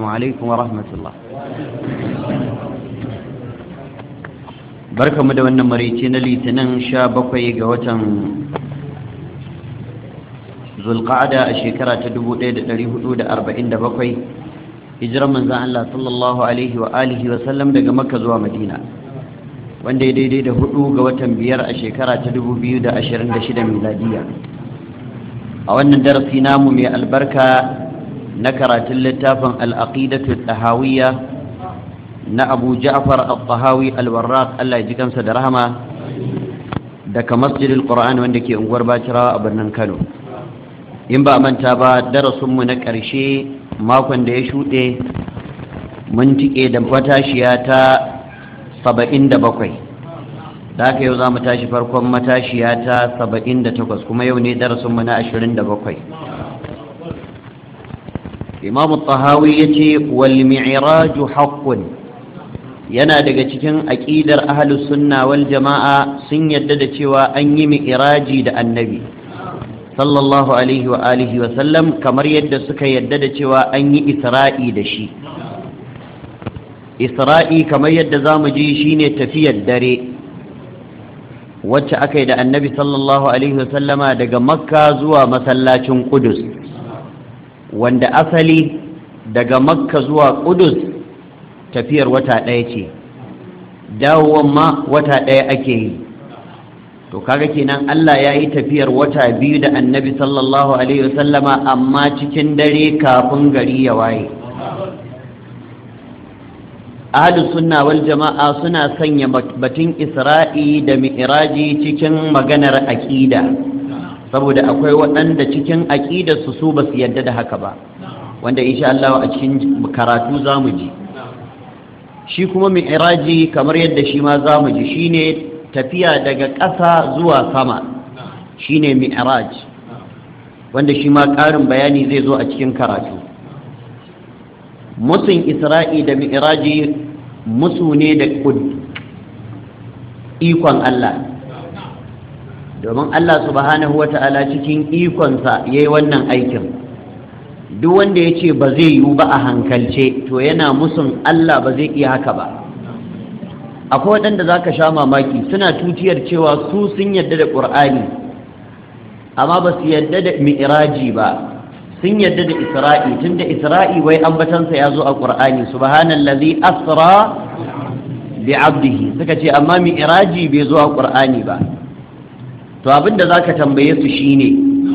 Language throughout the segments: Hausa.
عليكم ورحمة الله. barkamu da wannan marici na litinin 17 ga watan zulqa'ada a shekara ta 1447 hijirar manzon Allah sallallahu alaihi wa alihi wa sallam daga Makka zuwa Madina, wanda ya daidai da 4 ga watan 5 a shekara ta 2026 miladiya. A wannan darasi namu mai albarka na karatun littafin al-aqidatu at-tahawiyya na Abu Ja'far al-Tahawi al-Warraq, Allah ya ji kansa da rahama, daga Masjidil Qur'an wanda ke unguwar Bacirawa a birnin Kano. In ba manta ba, darasinmu na ƙarshe makon da ya shuɗe mun tike da matashiya ta 77, da haka yau za mu tashi farkon matashiya ta 78, kuma yau ne darasinmu na 27. Imam al-Tahawi yace wal mi'raju haqqun, yana daga cikin aqidar ahlus sunna wal jama'a sun yadda da cewa an yi mi'raji da annabi sallallahu alaihi wa alihi wa sallam, kamar yadda suka yadda da cewa an yi isra'i da shi. Isra'i kamar yadda zamu ji shine tafiyar dare wacce aka yi da annabi sallallahu alaihi wa sallama daga makka zuwa masallacin qudus, wanda asali daga makka zuwa qudus tafiyar wata ɗaya ce, dawowan ma wata ɗaya ake yi. To kaga kenan Allah ya yi tafiyar wata 2 da annabi sallallahu alaihi wasallama, amma cikin dare kafin gari ya waye. Ahlus sunna wal jama'a suna sanya batun Isra'i da Mi'raji cikin maganar aqida, saboda akwai waɗanda cikin aqidarsu su basu yarda da haka ba, wanda insha Allah a cikin karatu zamu ji. Shi kuma mi'raji kamar yadda shi ma zamu ji shine tafiya daga ƙasa zuwa sama, shine mi'raj, wanda shi ma ƙarin bayani zai zo a cikin karatu. Musun Isra'i da mi'raji musu ne da ikon Allah, domin Allah subhanahu wata'ala cikin ikonsa yayi wannan aikin. Duk wanda ya ce ba zai yiwu ba a hankalce, to yana musun Allah ba zai iya haka ba. Akwai waɗanda za ka sha mamaki suna tutiyar cewa su sun yadda da ƙur'ani, amma ba su yadda da mi'raji ba, sun yadda da isra'i, tun da isra'i wai ambatansa ya zo a ƙur'ani, subhanallazi asra bi abdihi, suka ce amma mi'raji bai zo a ƙur'ani ba. To abinda za ka tambaye su shine,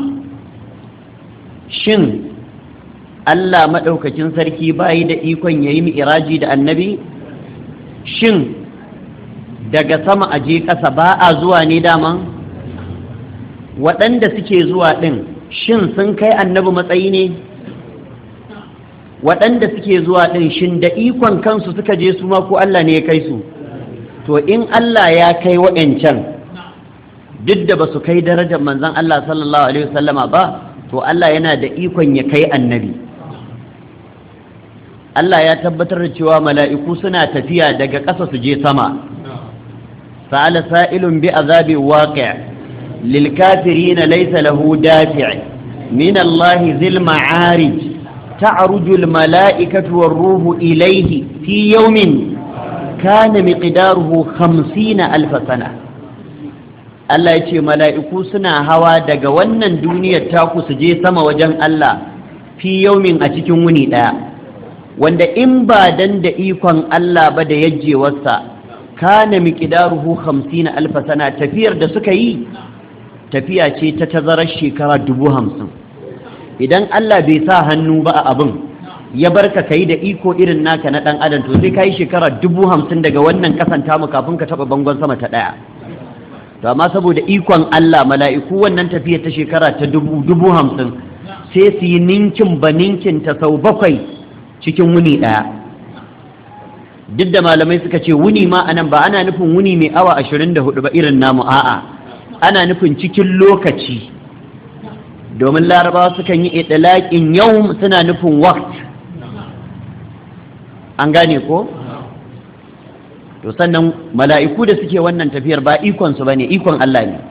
shin Allah maɗaukakin sarki bayi da ikon ya yi mi'raji da annabi? Shin daga sama a je ƙasa ba a zuwa ne daman? Waɗanda suke zuwa ɗin, shin sun kai annabi matsayi ne? Waɗanda suke zuwa ɗin, shin da ikon kansu suka je su ma ko Allah ne ya kai su? To in Allah ya kai waɗancan, duk da ba su kai darajar manzon Allah sallallahu alaihi wasallama ba, to Allah yana da ikon ya kai annabi. Allah ya tabbatar da cewa mala'iku suna tafiya daga ƙasa su je sama. Sa'ala sa'ilun bi azabi waqi' lil kafirin laysa lahu dafi' min Allah zil ma'arij ta'ruju al mala'ikatu war ruhu ilayhi fi yawmin kana miqdaruhu 50,000 sana. Allah ya ce mala'iku suna hawa daga wannan duniyar taku su je sama wajen Allah fi yawmin a cikin wuni ɗaya, wanda in ba dan da ikon Allah ba da yajjewarsa, kana miqdaruhu 50,000 sana, tafiyar da suka yi tafiya ce ta tazarar shekara 50,000. Idan Allah bai sa hannu ba a abin, ya barka kai da iko irin naka na dan adam, to sai kai shekara 50,000 daga wannan kasan tamu kafin ka taba bangon sama ta daya. To amma saboda ikon Allah, mala'iku wannan tafiya ta shekara ta 50,000 sai su yi ninkin ba ninkin ta sau 7 cikin wuni ɗaya. Duk da malamai suka ce wuni ma anan ba ana nufin wuni mai awa 24 ba irin namu, a'a ana nufin cikin lokaci, domin larabawa sukan yi idlaqin yawm suna nufin waqt. An gane ko? To sannan mala'iku da suke wannan tafiyar ba ikon su bane, ikon Allah ne.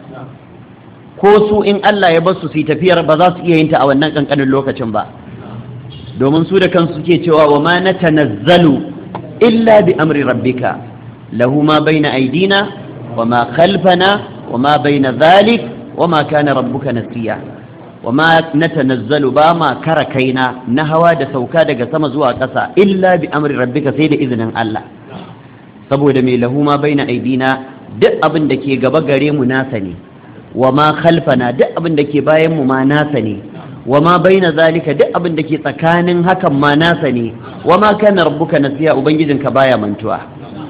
Ko su in Allah ya bar su su tafiyar ba za su iya yin ta a wannan kankanin lokacin ba. domin su da kansu suke cewa wa ma natanazzalu illa bi amri rabbika lahu ma baina aydina wa ma khalfana wa ma baina dhalik wa ma kana rabbuka nasiya wa ma natanazzalu ba ma kara kaina na hawa da sauka daga sama zuwa ƙasa illa bi amri rabbika sai da izinin Allah saboda mai lahu ma baina aydina duk abin da ke gaba gare mu nasa ne wa ma khalfana duk abin da ke bayan mu ma nasa ne wa ma baina zalika duk abin da ke tsakanin hakan ma nasa ne wa ma kana rabbuka nasiya ubangijinka baya mantuwa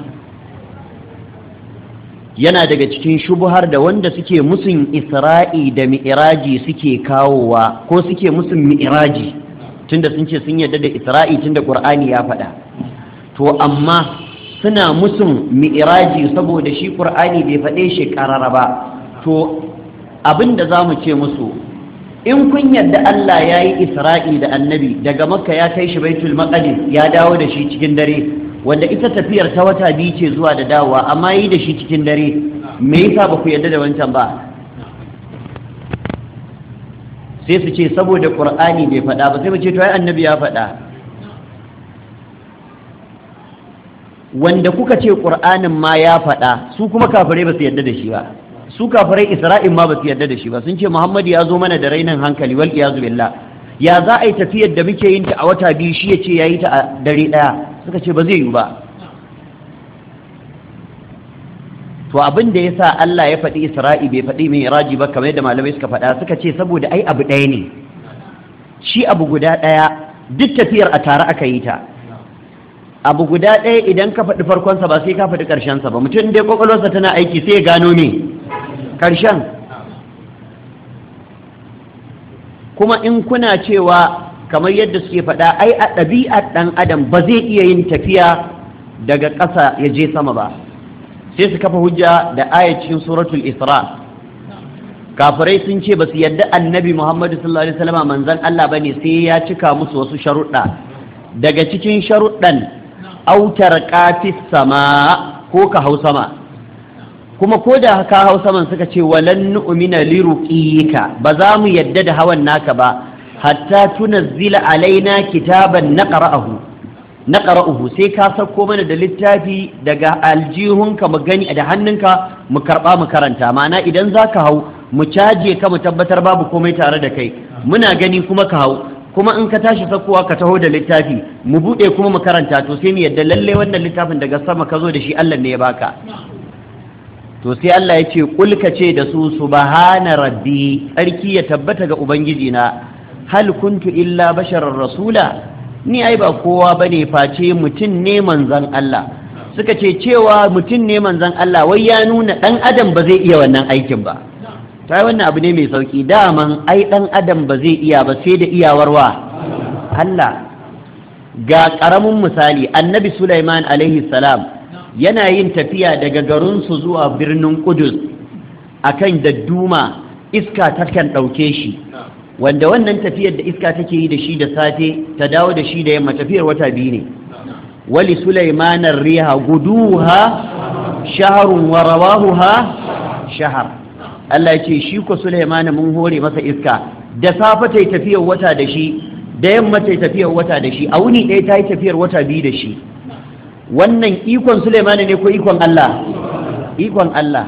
yana daga cikin shubuhar da wanda suke musun Isra'i da Mi'raji suke kawowa ko suke musun Mi'raji tunda sun ce sun yarda da Isra'i tunda Qur'ani ya faɗa to amma suna musun Mi'raji saboda shi Qur'ani bai faɗe shi ƙarara ba to abinda zamu ce musu in kun yarda Allah ya yi Isra'i da annabi daga Makka ya kai shi Baitul Maqdis ya dawo da shi cikin dare wanda ita tafiyar ta wata biyu ce zuwa da dawowa amma yi da shi cikin dare me yasa ba ku yarda da wancan ba sai su ce saboda Qur'ani bai faɗa ba sai mu ce to ai annabi ya faɗa wanda kuka ce Qur'anin ma ya faɗa su kuma kafirai ba su yarda da shi ba su kafirai Isra'il ma ba su yarda da shi ba sun ce Muhammad ya zo mana da rainin hankali wal iyazu billah ya za a yi tafiyar da muke yin ta a wata biyu shi ya ce ya yi ta a dare ɗaya suka ce ba zai yi ba to abin da ya sa Allah ya faɗi Isra'i bai faɗi Mi'raji ba kamar yadda malamai suka faɗa suka ce saboda ai abu ɗaya ne shi abu guda ɗaya duk tafiyar a tare aka yi ta abu guda ɗaya idan ka faɗi farkonsa ba sai ka faɗi ƙarshensa ba mutum dai ƙwaƙwalwarsa tana aiki sai ya gano ne ƙarshen kuma in kuna cewa kamar yadda suke faɗa ai a ɗabi'ar ɗan adam ba zai iya yin tafiya daga ƙasa ya je sama ba sai su kafa hujja da ayat cikin suratul Isra kafirai sun ce ba su yadda annabi Muhammadu sallallahu alaihi wasallam manzon Allah bane sai ya cika musu wasu sharuɗa daga cikin sharuɗan autar qafis sama ko ka hau sama kuma ko da ka hau saman suka ce walan nu'mina liruqika ba za mu yadda da hawan naka ba hatta tunazzila alaina kitaban naqra'uhu sai ka sako mana da littafi daga aljihunka mu gani da hannunka mu karba mu karanta ma'ana idan zaka hau mu caje ka mu tabbatar babu komai tare da kai muna gani kuma ka hau kuma in ka tashi sakowa ka taho da littafi mu bude kuma mu karanta to sai mu yadda lalle wannan littafin daga sama ka zo da shi Allah ne ya baka to sai Allah ya ce kulka ce da su subhana rabbi tsarki ya tabbata ga ubangiji na hal kuntu illa basharar rasula ni ai ba kowa bane face mutum ne manzon Allah suka ce cewa mutum ne manzon Allah wai ya nuna dan adam ba zai iya wannan aikin ba tai wannan abu ne mai sauki daman ai dan adam ba zai iya ba sai da iyawarwa Allah ga karamin misali annabi Sulaiman alaihi salam yana yin tafiya daga garinsu zuwa birnin Kudus akan dadduma iska takan ɗauke shi wanda wannan tafiyar da iska take yi da shi da safe ta dawo da shi da yamma tafiyar wata biyu ne wali sulaimanar riha guduha shaharun wa rawahuha shahar Allah ya ce shi ko Sulaiman mun hore masa iska da safe ta yi tafiyar wata da shi da yamma ta yi tafiyar wata da shi a wuni ɗaya ta yi tafiyar wata biyu da shi wannan ikon Sulaiman ne ko ikon Allah ikon Allah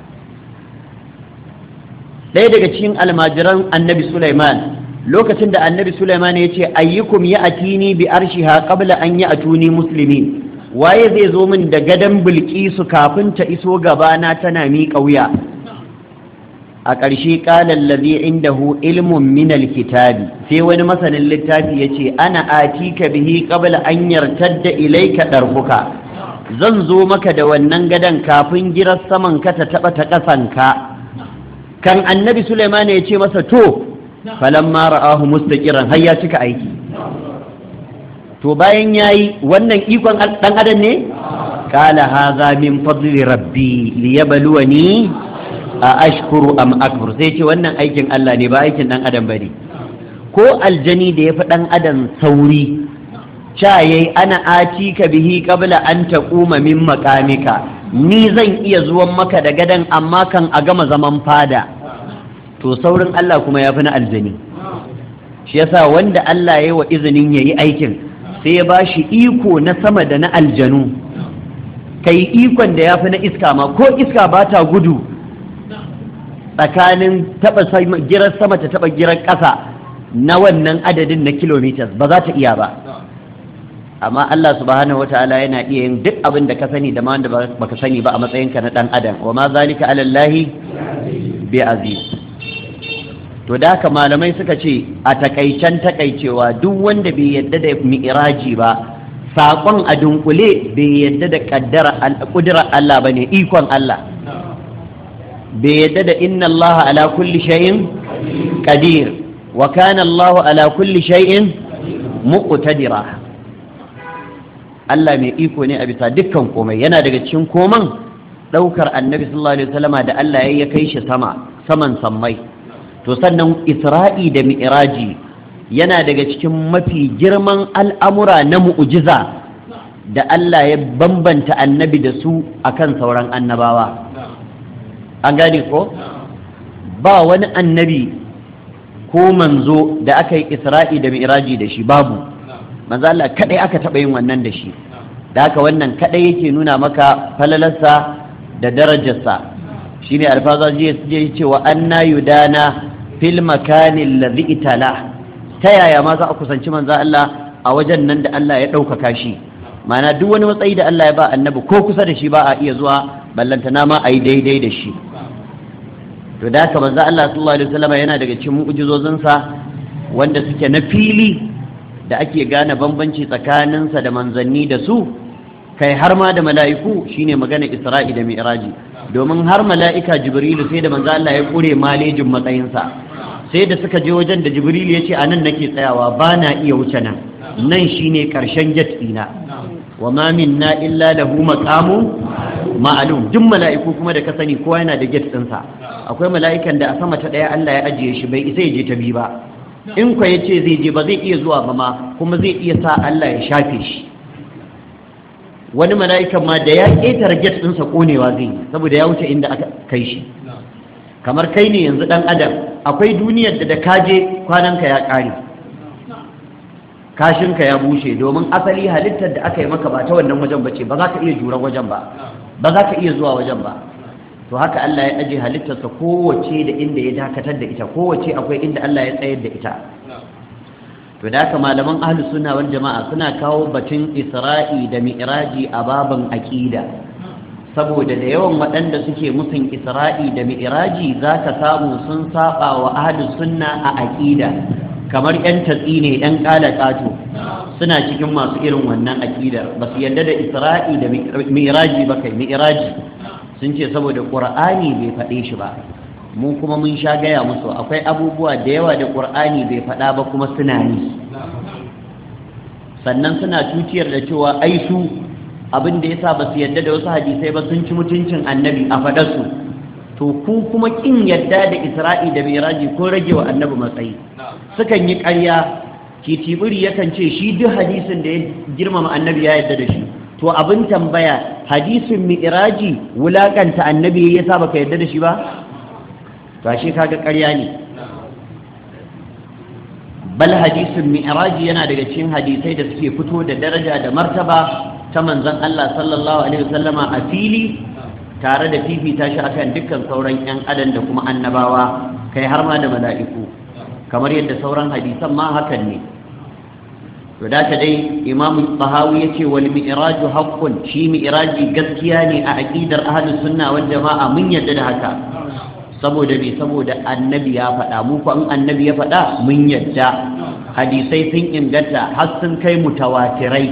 ɗaya daga cikin almajiran annabi Sulaiman lokacin da annabi Sulaiman ya ce ayyukum ya atini bi arshiha qabla an ya atuni muslimin waye zai zo min da gadan bilkisu kafin ta iso gabana tana miƙa wuya a ƙarshe ƙala allazi indahu ilmun min alkitabi sai wani masanin littafi yace ana atika bihi qabla an yartadda ilayka darfuka zan zo maka da wannan gadan kafin girar saman ka ta taba ta kasanka kan annabi Sulaiman ya ce masa to falamma ra'ahu mustaqiran har ya cika aiki to bayan yayi wannan ikon dan adam ne qala hadha min fadli rabbi liyabluwani a ashkuru am akfur sai ce wannan aikin Allah ne ba aikin dan adam bane ko aljani da yafi dan adam sauri cha yayi ana atika bihi qabla an taquma min maqamika ni zan iya zuwan maka da gadan amma kan a gama zaman fada to saurin Allah kuma yafi na aljani shi yasa wanda Allah ya yi wa izinin yayi aikin sai ya bashi iko na sama da na aljanu, kai ikon da yafi na iska ma, ko iska ba ta gudu tsakanin taba girar sama ta taba girar ƙasa na wannan adadin na kilometers, ba za ta iya ba. Amma Allah subhanahu wataala yana iya yin duk abin da ka sani da ma wanda baka sani ba a matsayinka na dan adam, wa ma zalika ala Allahi bi aziz. To da haka malamai suka ce a takaicen takaicewa duk wanda bai yadda da mi'raji ba, saƙon a dunkule bai yadda da ƙudurar Allah bane, ikon Allah. Bai yadda da inna Allah ala kulli shay'in qadir wa kana Allah ala kulli shay'in muqtadira. Allah mai iko ne a bisa dukkan komai. Yana daga cikin koman ɗaukar annabi sallallahu alaihi wasallama da Allah ya kai shi saman sammai. To sannan Isra'i da Mi'raji yana daga cikin mafi girman al'amura na mu'ujiza da Allah ya bambanta annabi da su akan sauran annabawa. An gane ko? Ba wani annabi ko manzo da aka yi Isra'i da Mi'raji da shi, babu. Manzo Allah kadai aka taɓa yin wannan da shi. Da haka wannan kadai yake nuna maka falalarsa da darajarsa. Shine alfazaji ya ce wa anna yudana fil makanin ladhi itala. Ta yaya ma za a kusanci manzo Allah a wajen nan da Allah ya ɗaukaka shi? Ma'ana duk wani matsayi da Allah ya ba annabi ko kusa da shi ba a iya zuwa, ballantana ma a yi daidai da shi. To da haka manzo Allah sallallahu alaihi wasallam yana daga cikin mu'jizozinsa wanda suke na fili da ake gane bambanci tsakaninsa da manzanni da su, kai har ma da mala'iku, shine magana Isra'i da Mi'raji. Domin har mala'ika Jibrilu sai da manzo Allah ya kure malejin matsayinsa, sai da suka je wajen da Jibrilu ya ce a nan nake tsayawa, ba na iya wuce nan, nan shine karshen jet ɗina, wa ma minna illa lahu maqamun ma'lum. Duk mala'iku kuma da ka sani kowa yana da jet ɗinsa. Akwai mala'ikan da a sama ta ɗaya Allah ya ajiye shi, bai isa ya je ta biyu ba. In kwa ya ce zai je ba zai iya zuwa ba ma, kuma zai iya sa Allah ya shafe shi. Wani mala'ikan ma da ya ƙetare get ɗinsa ƙonewa zai yi, saboda ya wuce inda aka kai shi. Kamar kai ne yanzu ɗan adam, akwai duniyar da kaje kwananka ya ƙare, kashinka ya bushe, domin asali halittar da aka yi maka ba ta wannan wajen ba ce, ba za ka iya juran wajen ba, ba za ka iya zuwa wajen ba. To haka Allah ya aje halittarsa kowace da inda ya dakatar da ita, kowace akwai inda Allah ya tsayar da ita. To da haka malaman ahlus sunna wal jama'a suna kawo batun Isra'i da Mi'raji a baban aqida, saboda da yawan waɗanda suke musun Isra'i da Mi'raji zaka samu sun saba wa ahlus sunna a aqida, kamar yan tatsi ne, yan kalakato suna cikin masu irin wannan aqidar, ba su yarda da Isra'i da Mi'raji ba. Kai Mi'raji sun ce saboda ƙur'ani bai faɗe shi ba. Mu kuma mun sha gaya musu akwai abubuwa da yawa da ƙur'ani bai faɗa ba kuma suna yi, sannan suna tuciyar da cewa ai su abin da yasa ba su yadda da wasu hadisai ba sun ci mutuncin annabi a faɗarsu. To ku kuma kin yadda da Isra'i da Miraji ko rage wa annabi matsayi. Sukan yi ƙarya, titibiri yakan ce shi duk hadisin da ya girmama annabi ya yadda da shi. To abin tambaya, hadisin Mi'raji wulakanta annabi yasa baka yadda da shi ba? To ashe kaga ƙarya ne. Bal hadisin Mi'raji yana daga cikin hadisai da suke fito da daraja da martaba ta manzon Allah sallallahu alaihi wasallama a fili, tare da fifita shi akan dukkan sauran ƴan adam da kuma annabawa, kai har ma da mala'iku, kamar yadda sauran hadisan ma hakan ne. To da dai Imam Tahawi yace wal mi'raju haqqun, shi mi'raji gaskiya ne a aqidar ahlus sunna wal jama'a, mun yadda da haka. Saboda me? Saboda annabi ya faɗa, mu ko an annabi ya faɗa mun yadda. Hadisai sun inganta har sun kai mutawatirai.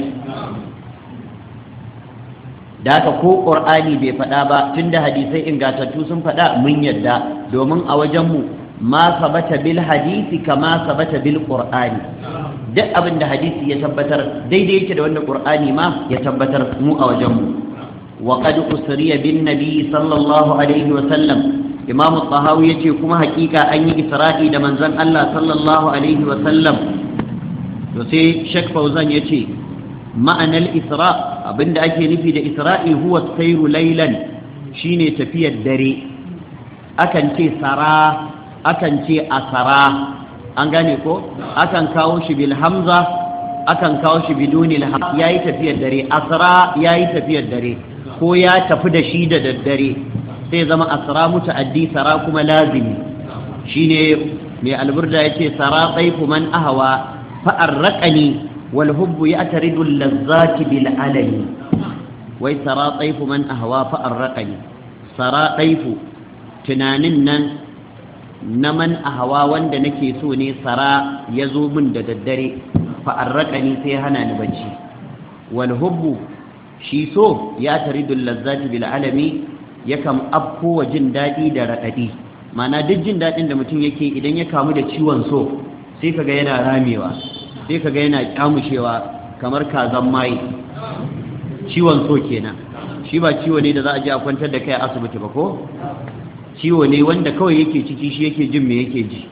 Da haka ko Qur'ani bai faɗa ba, tunda hadisai ingantattu sun faɗa mun yadda, domin a wajen mu ma sabata bil hadisi kama sabata bil Qur'ani. Duk abin da hadisi ya tabbatar daidai yake da wanda Qur'ani ma ya tabbatar mu a wajenmu. Wa qad usriya bin nabi sallallahu alaihi wa sallam, Imam Tahawi yace kuma hakika an yi Isra'i da manzon Allah sallallahu alaihi wa sallam. To sai Sheikh Fauzan yace ma'anar Isra, abinda ake nufi da Isra'i huwa sayru laylan, shine tafiyar dare. Akan ce sara, akan ce asara, an gane ko akan kawo shi bil hamza akan kawo shi bidunil hamza. Yayi tafiyar dare, asra yayi tafiyar dare, ko ya tafi da shi da daddare, sai zama asra muta'addi, sara kuma lazimi. Shine mai alburda yace sara tsaifu man ahwa fa arraqani wal hubbu ya'taridu al-lazzati bil alami. Wai sara tsaifu man ahwa fa arraqani, sara tsaifu tunanin nan na man ahwa wanda nake so ne, sara yazo min da daddare, fa arraqani sai hana ni bacci. Wal hubbu shi so ya taridul lazzati bil alami, yakan afko wa jin daɗi da raɗaɗi. Mana duk jin daɗin da mutum yake idan ya kamu da ciwon so sai kaga yana ramewa, sai kaga yana kyamushewa kamar kazan mai. Ciwon so kenan, shi ba ciwo ne da za a je a kwantar da kai a asibiti ba ko? Ciwo ne wanda kawai yake ciki shi yake jin me yake ji.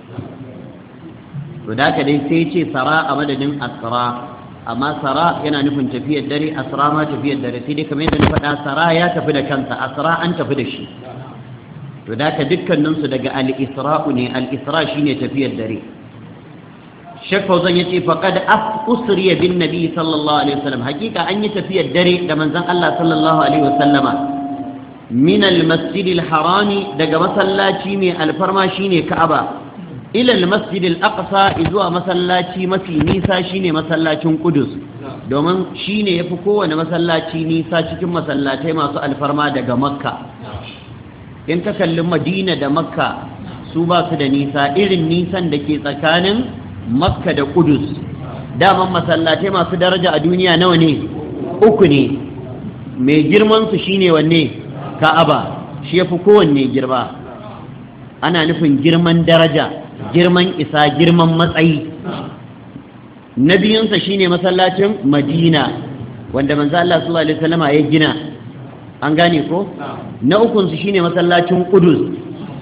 To da haka dai sai ce sara a madadin asra, amma sara yana nufin tafiyar dare, asra ma tafiyar dare, sai dai kamar yadda na faɗa sara ya tafi da kansa, asra an tafi da shi. To da ka dukkaninsu daga al-isra'u ne, al-isra shine tafiyar dare. Sheikh Fauzan yace faqad usriya bin nabi sallallahu alaihi wasallam, hakika an yi tafiyar dare da manzon Allah sallallahu alaihi wasallama min al-masjid al-harami, daga masallaci mai alfarma shine Ka'aba, ila al-masjid al-aqsa, zuwa masallaci mafi nisa shine masallacin Qudus, domin shine yafi kowane masallaci nisa cikin masallatai masu alfarma daga Makka. In ka kalli Madina da Makka su ba su da nisa irin nisan da ke tsakanin Makka da Qudus. Daman masallatai masu daraja a duniya nawa ne? 3 ne. Mai girman su shine wanne? Ka'aba, shi yafi kowanne girma. Ana nufin girman daraja, girman isa, girman matsayi. Na biyunsa shine masallacin Madina, wanda manzo Allah sallallahu alaihi wasallama ya gina. An gane ko? Na ukunsu shine masallacin Qudus.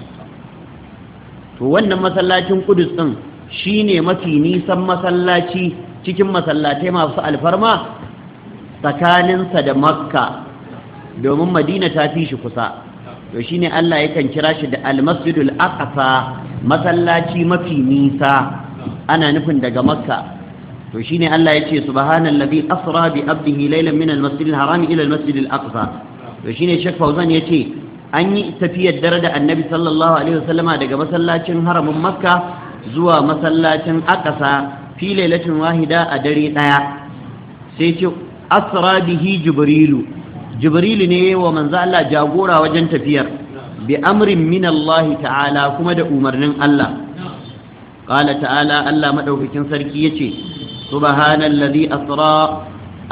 To wannan masallacin Qudus din shine mafi nisan masallaci cikin masallatai masu alfarma tsakaninsa da Makka, domin Madina ta fi shi kusa. To shine Allah yakan kira shi da Al-Masjidul Aqsa, masallaci mafi nisa, ana nufin daga Makka. To shine Allah yace subhanallazi asra bi abdihi laylan min al-masjidil harami ila al-masjidil aqsa. To shine Sheikh Fauzan yace an yi tafiyar dare da Annabi sallallahu alaihi wasallama daga masallacin haramin Makka zuwa masallacin Aqsa fi lailatin wahida a dare daya. Sai ce asra bihi Jibrilu ne wa manzo Allah jagora wajen tafiyar, bi amrin min Allah ta'ala, kuma da umarnin Allah. Qala ta'ala, Allah madaukakin sarki yace subhanallazi asra,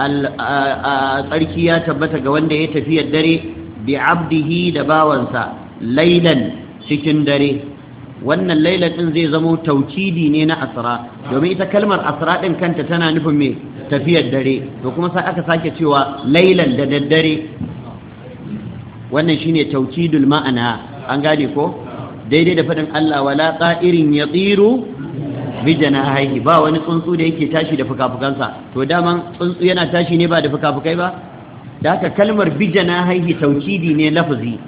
tsarki ya tabbata ga wanda ya tafiyar dare bi abdihi da bawansa lailan cikin dare. Wannan lailan din zai zama taukidi ne na asra, domin ita kalmar asra din kanta tana nufin me? Tafiyar dare. To kuma sai aka sake cewa lailan da daddare. Wannan shine taukidul ma'ana, an gane ko? Daidai da faɗin Allah wala qa'irin yatiru bi janahihi, ba wani tsuntsu da yake tashi da fukafukansa. To daman tsuntsu yana tashi ne ba da fukafukai ba? Da haka kalmar bi janahihi taukidi ne lafzi,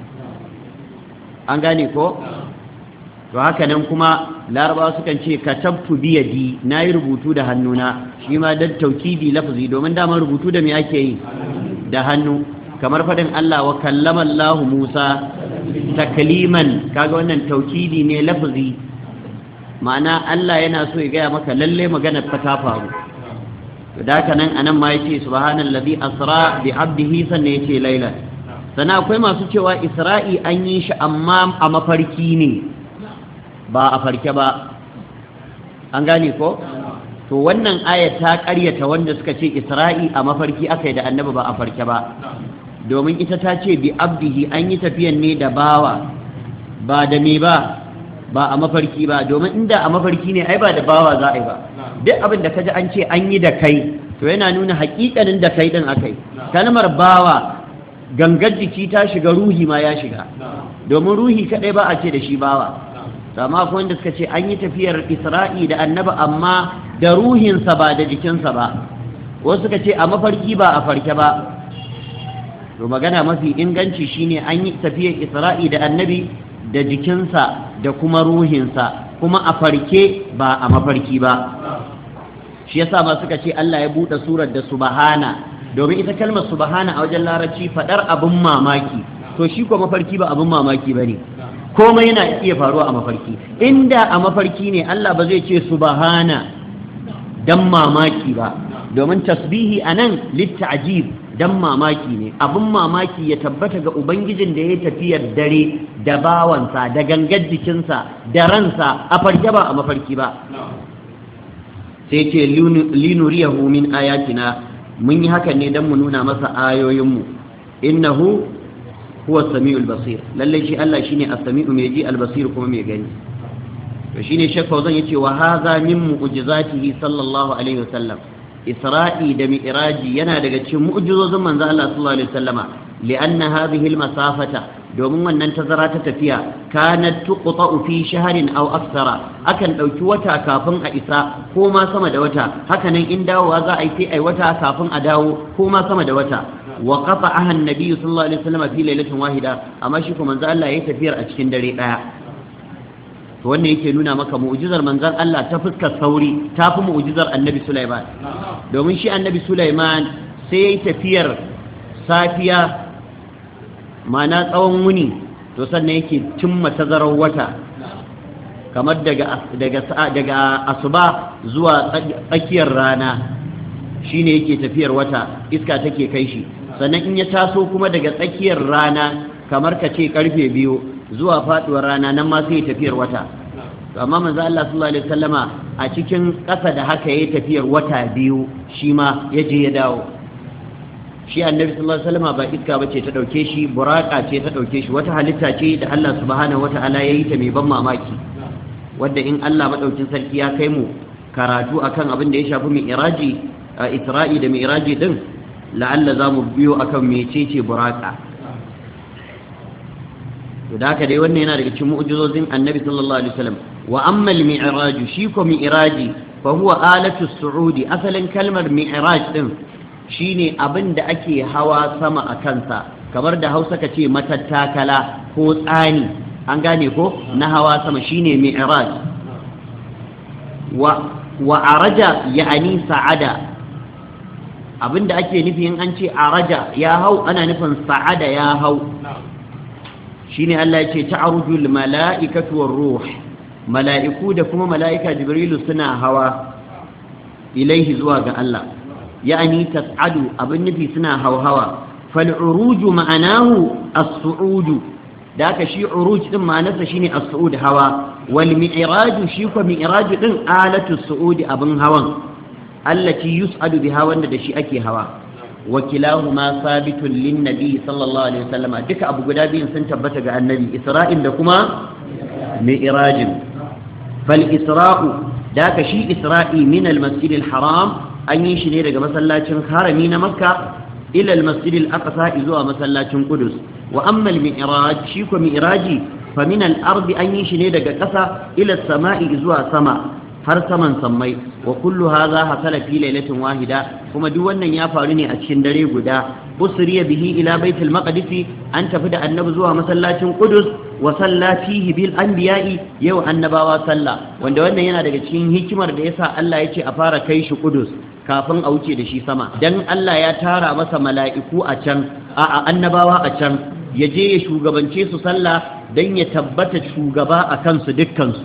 an gane ko? To haka nan kuma larabawa sukan ce katabtu bi yadi, nayi rubutu da hannuna, shi ma dan taukidi lafzi, domin daman rubutu da me ake yi? Da hannu. Kamar faɗin Allah wa kallama Allah Musa takliman, kaga wannan taukidi ne lafzi, ma'ana Allah yana so ya gaya maka lalle maganar fa ta faru. To da haka nan anan ma yace subhanallazi asra bi abdihi, sannan yace laila. Sana akwai masu cewa Isra'i an yi shi amma a mafarki ne, ba a farke ba. An gane ko? To wannan aya ta ƙaryata wanda suka ce Isra'i a mafarki aka yi da annabi ba a farke ba, domin ita ta ce bi abdihi, an yi tafiyan ne da bawa, ba da me ba a mafarki ba, domin inda a mafarki ne ai ba da bawa za a yi ba. Duk abin da ka ji an ce an yi da kai, to yana nuna haƙiƙanin da kai din akai. Kalmar bawa, gangar jiki ta shiga, ruhi ma ya shiga, domin ruhi kadai ba a ce da shi bawa. Amma akwai wanda suka ce an yi tafiyar Isra'i da annabi amma da ruhinsa ba da jikinsa ba, wasu suka ce a mafarki ba a farke ba. To magana mafi inganci shine an yi tafiyar Isra'i da annabi da jikinsa da kuma ruhinsa, kuma a farke ba a mafarki ba. Shi yasa ma suka ce Allah ya buɗe surar da subhana, domin ita kalmar subhana a wajen larabci faɗar abin mamaki, to shi ko mafarki ba abin mamaki bane, komai yana iya faruwa a mafarki. Inda a mafarki ne Allah ba zai ce subhana dan mamaki ba, domin tasbihi anan litta'jib dan mamaki ne, abin mamaki ya tabbata ga ubangijin da ya tafiyar dare da bawansa da gangar jikinsa da ransa a farke ba a mafarki ba. Sai ce linuriyahu min ayatina, mun yi hakan ne dan mu nuna masa ayoyinmu, innahu huwa samiul basir, lalle shi Allah shine as-sami'u mai ji al-basir kuma mai gani. To shine Sheikh Fauzan yace wa hadha min mu'jizatihi sallallahu alaihi wasallam, Isra'i da Mi'raji yana daga cikin mu'jizozin manzo Allah sallallahu alaihi wasallama, li'anna hadhihi al-masafata, domin wannan tazara ta tafiya kanat tuqta'u fi shahrin aw akthara, akan dauki wata kafin a isa ko ma sama da wata, hakanan in dawowa za a yi sai ai wata kafin a dawo ko ma sama da wata. Wa qata'aha an-nabi sallallahu alaihi wasallama fi lailatin wahida, amma shi kuma manzo Allah yayi tafiyar a cikin dare daya. To wannan yake nuna maka mu'jizar manzon Allah ta fuskar sauri ta fi mu'jizar annabi Sulaiman, domin shi annabi Sulaiman sai yayi tafiyar safiya ma'ana tsawon wuni, to sannan yake cimma tazarar wata, kamar daga asuba zuwa tsakiyar rana shine yake tafiyar wata, iska take kai shi, sannan in ya taso kuma daga tsakiyar rana kamar ka ce karfe 2 zuwa faduwar rana, nan ma sai tafiyar wata. Amma manzo Allah sallallahu alaihi wasallama a cikin ƙasa da haka yayi tafiyar wata 2 shi ma yaje ya dawo. Shi annabi sallallahu alaihi wasallama ba iska bace ta dauke shi, buraka ce ta dauke shi, wata halitta ce da Allah subhanahu wataala yayi ta mai ban mamaki, wanda in Allah madaukin sarki ya kai mu karatu akan abin da ya shafi mi'raji, Isra'i da mi'raji din, la'alla zamu biyo akan mecece buraka. To da haka dai wannan yana daga cikin mu'jizozin annabi sallallahu alaihi wasallam. Wa amma al-mi'raj, shi ko mi'raji fa huwa alatu as-su'udi, asalin kalmar mi'raj din shine abin da ake hawa sama a kansa, kamar da Hausa kace matattakala ko tsani, an gane ko, na hawa sama shine mi'raj. Wa araja ya'ani sa'ada, abinda ake nufi in an ce araja ya hau, ana nufin sa'ada ya hau. Shine Allah ya ce ta'arujul mala'ikatu war ruh, mala'iku da kuma mala'ika Jibrilu suna hawa ilaihi zuwa ga Allah, ya'ani tas'adu, abin nufi suna hauhawa. Fal uruju ma'anahu as-su'udu, da ka shi uruj din ma'anarsa shine as-su'ud, hawa. Wal mi'raju, shi ko mi'raju din alatu as-su'udi, abin hawan, allati yus'adu biha, wanda da shi ake hawa. وكلاهما ثابت للنبي صلى الله عليه وسلم، duka abu guda biyun sun tabbata ga annabi, isra'il da kuma mi'rajin. fal isra'u, da ka shi isra'i min al-masjid al-haram, an yi shi ne daga masallacin harami na makka ila al-masjid al-aqsa, zuwa masallacin qudus. wa amma al-mi'raj, shi ko mi'raji fa min al-ardi, an yi shi ne daga ƙasa ila as-sama'i, zuwa sama, har saman sammai. Wa kullu hadha hasala fi lailatin wahida, kuma duk wannan ya faru ne a cikin dare guda. Usriya bihi ila baitul maqdis, an tafi da annabi zuwa masallacin qudus, wa salla fihi bil anbiya'i, yau annabawa sallah, wanda wannan yana daga cikin hikimar da yasa Allah ya ce a fara kai shi qudus kafin a wuce da shi sama, dan Allah ya tara masa mala'iku a can, annabawa a can, ya je ya shugabance su sallah dan ya tabbata shugaba a kansu dukkansu.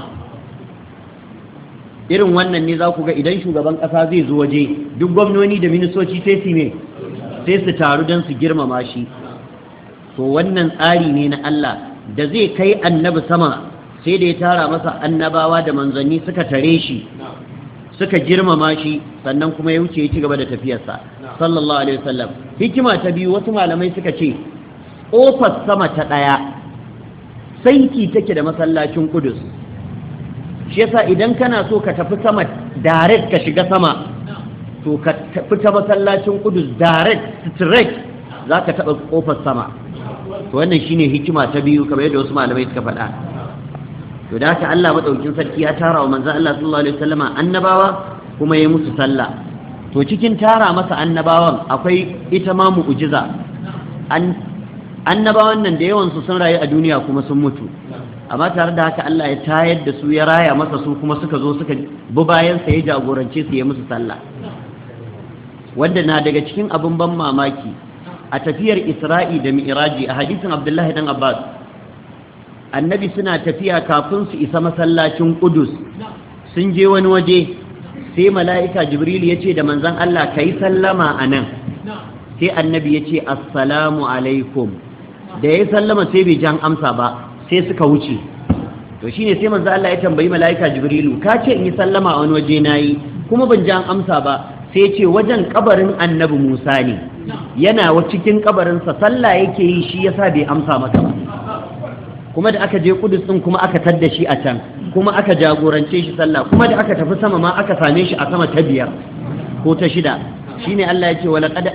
Irin wannan ne za ku ga idan shugaban ƙasa zai zo waje, duk gwamnoni da ministoci sai su taru don su girmama shi. To wannan tsari ne na Allah da zai kai annabi sama, sai da ya tara masa annabawa da manzanni suka tare shi, suka girmama shi, sannan kuma ya wuce ya ci gaba da tafiyarsa sallallahu alaihi wasallam. Hikima ta biyu, wasu malamai suka ce ƙofar sama ta ɗaya saiti take da masallacin Qudus. Shi yasa idan kana so ka tafi sama direct, ka shiga sama, to ka tafi ta masallacin Qudus direct straight, za ka taɓa ƙofar sama. To wannan shine hikima ta biyu, kamar yadda wasu malamai suka faɗa. To da haka Allah madaukin sarki ya tara wa manzon Allah sallallahu alaihi wasallama annabawa, kuma ya musu sallah. To cikin tara masa annabawan akwai ita ma mu'jiza. Annabawan nan da yawan su sun rayu a duniya kuma sun mutu. amma tare da haka Allah ya tayar da su ya raya masa su kuma suka zo suka bi bayansa ya jagorance su ya musu sallah. Wanda na daga cikin abin ban mamaki a tafiyar Isra'i da Mi'raji a hadisin Abdullahi dan Abbas, annabi suna tafiya kafin su isa masallacin Qudus sun je wani waje sai mala'ika Jibril ya ce da manzon Allah kai sallama anan, sai annabi ya ce assalamu alaikum, da ya sallama sai bai jan amsa ba sai suka wuce. To shine sai manzon Allah ya tambayi mala'ika Jibrilu, ka ce in yi sallama a wani waje nayi kuma ban jan amsa ba, sai ce wajen kabarin annabi Musa ne, yana cikin kabarinsa sallah yake yi shi yasa bai amsa maka ba. Kuma da aka je Kudus din kuma aka tadda shi a can, kuma aka jagorance shi sallah, kuma da aka tafi sama ma aka same shi a sama ta 5 ko ta 6. Shine Allah yake walaqad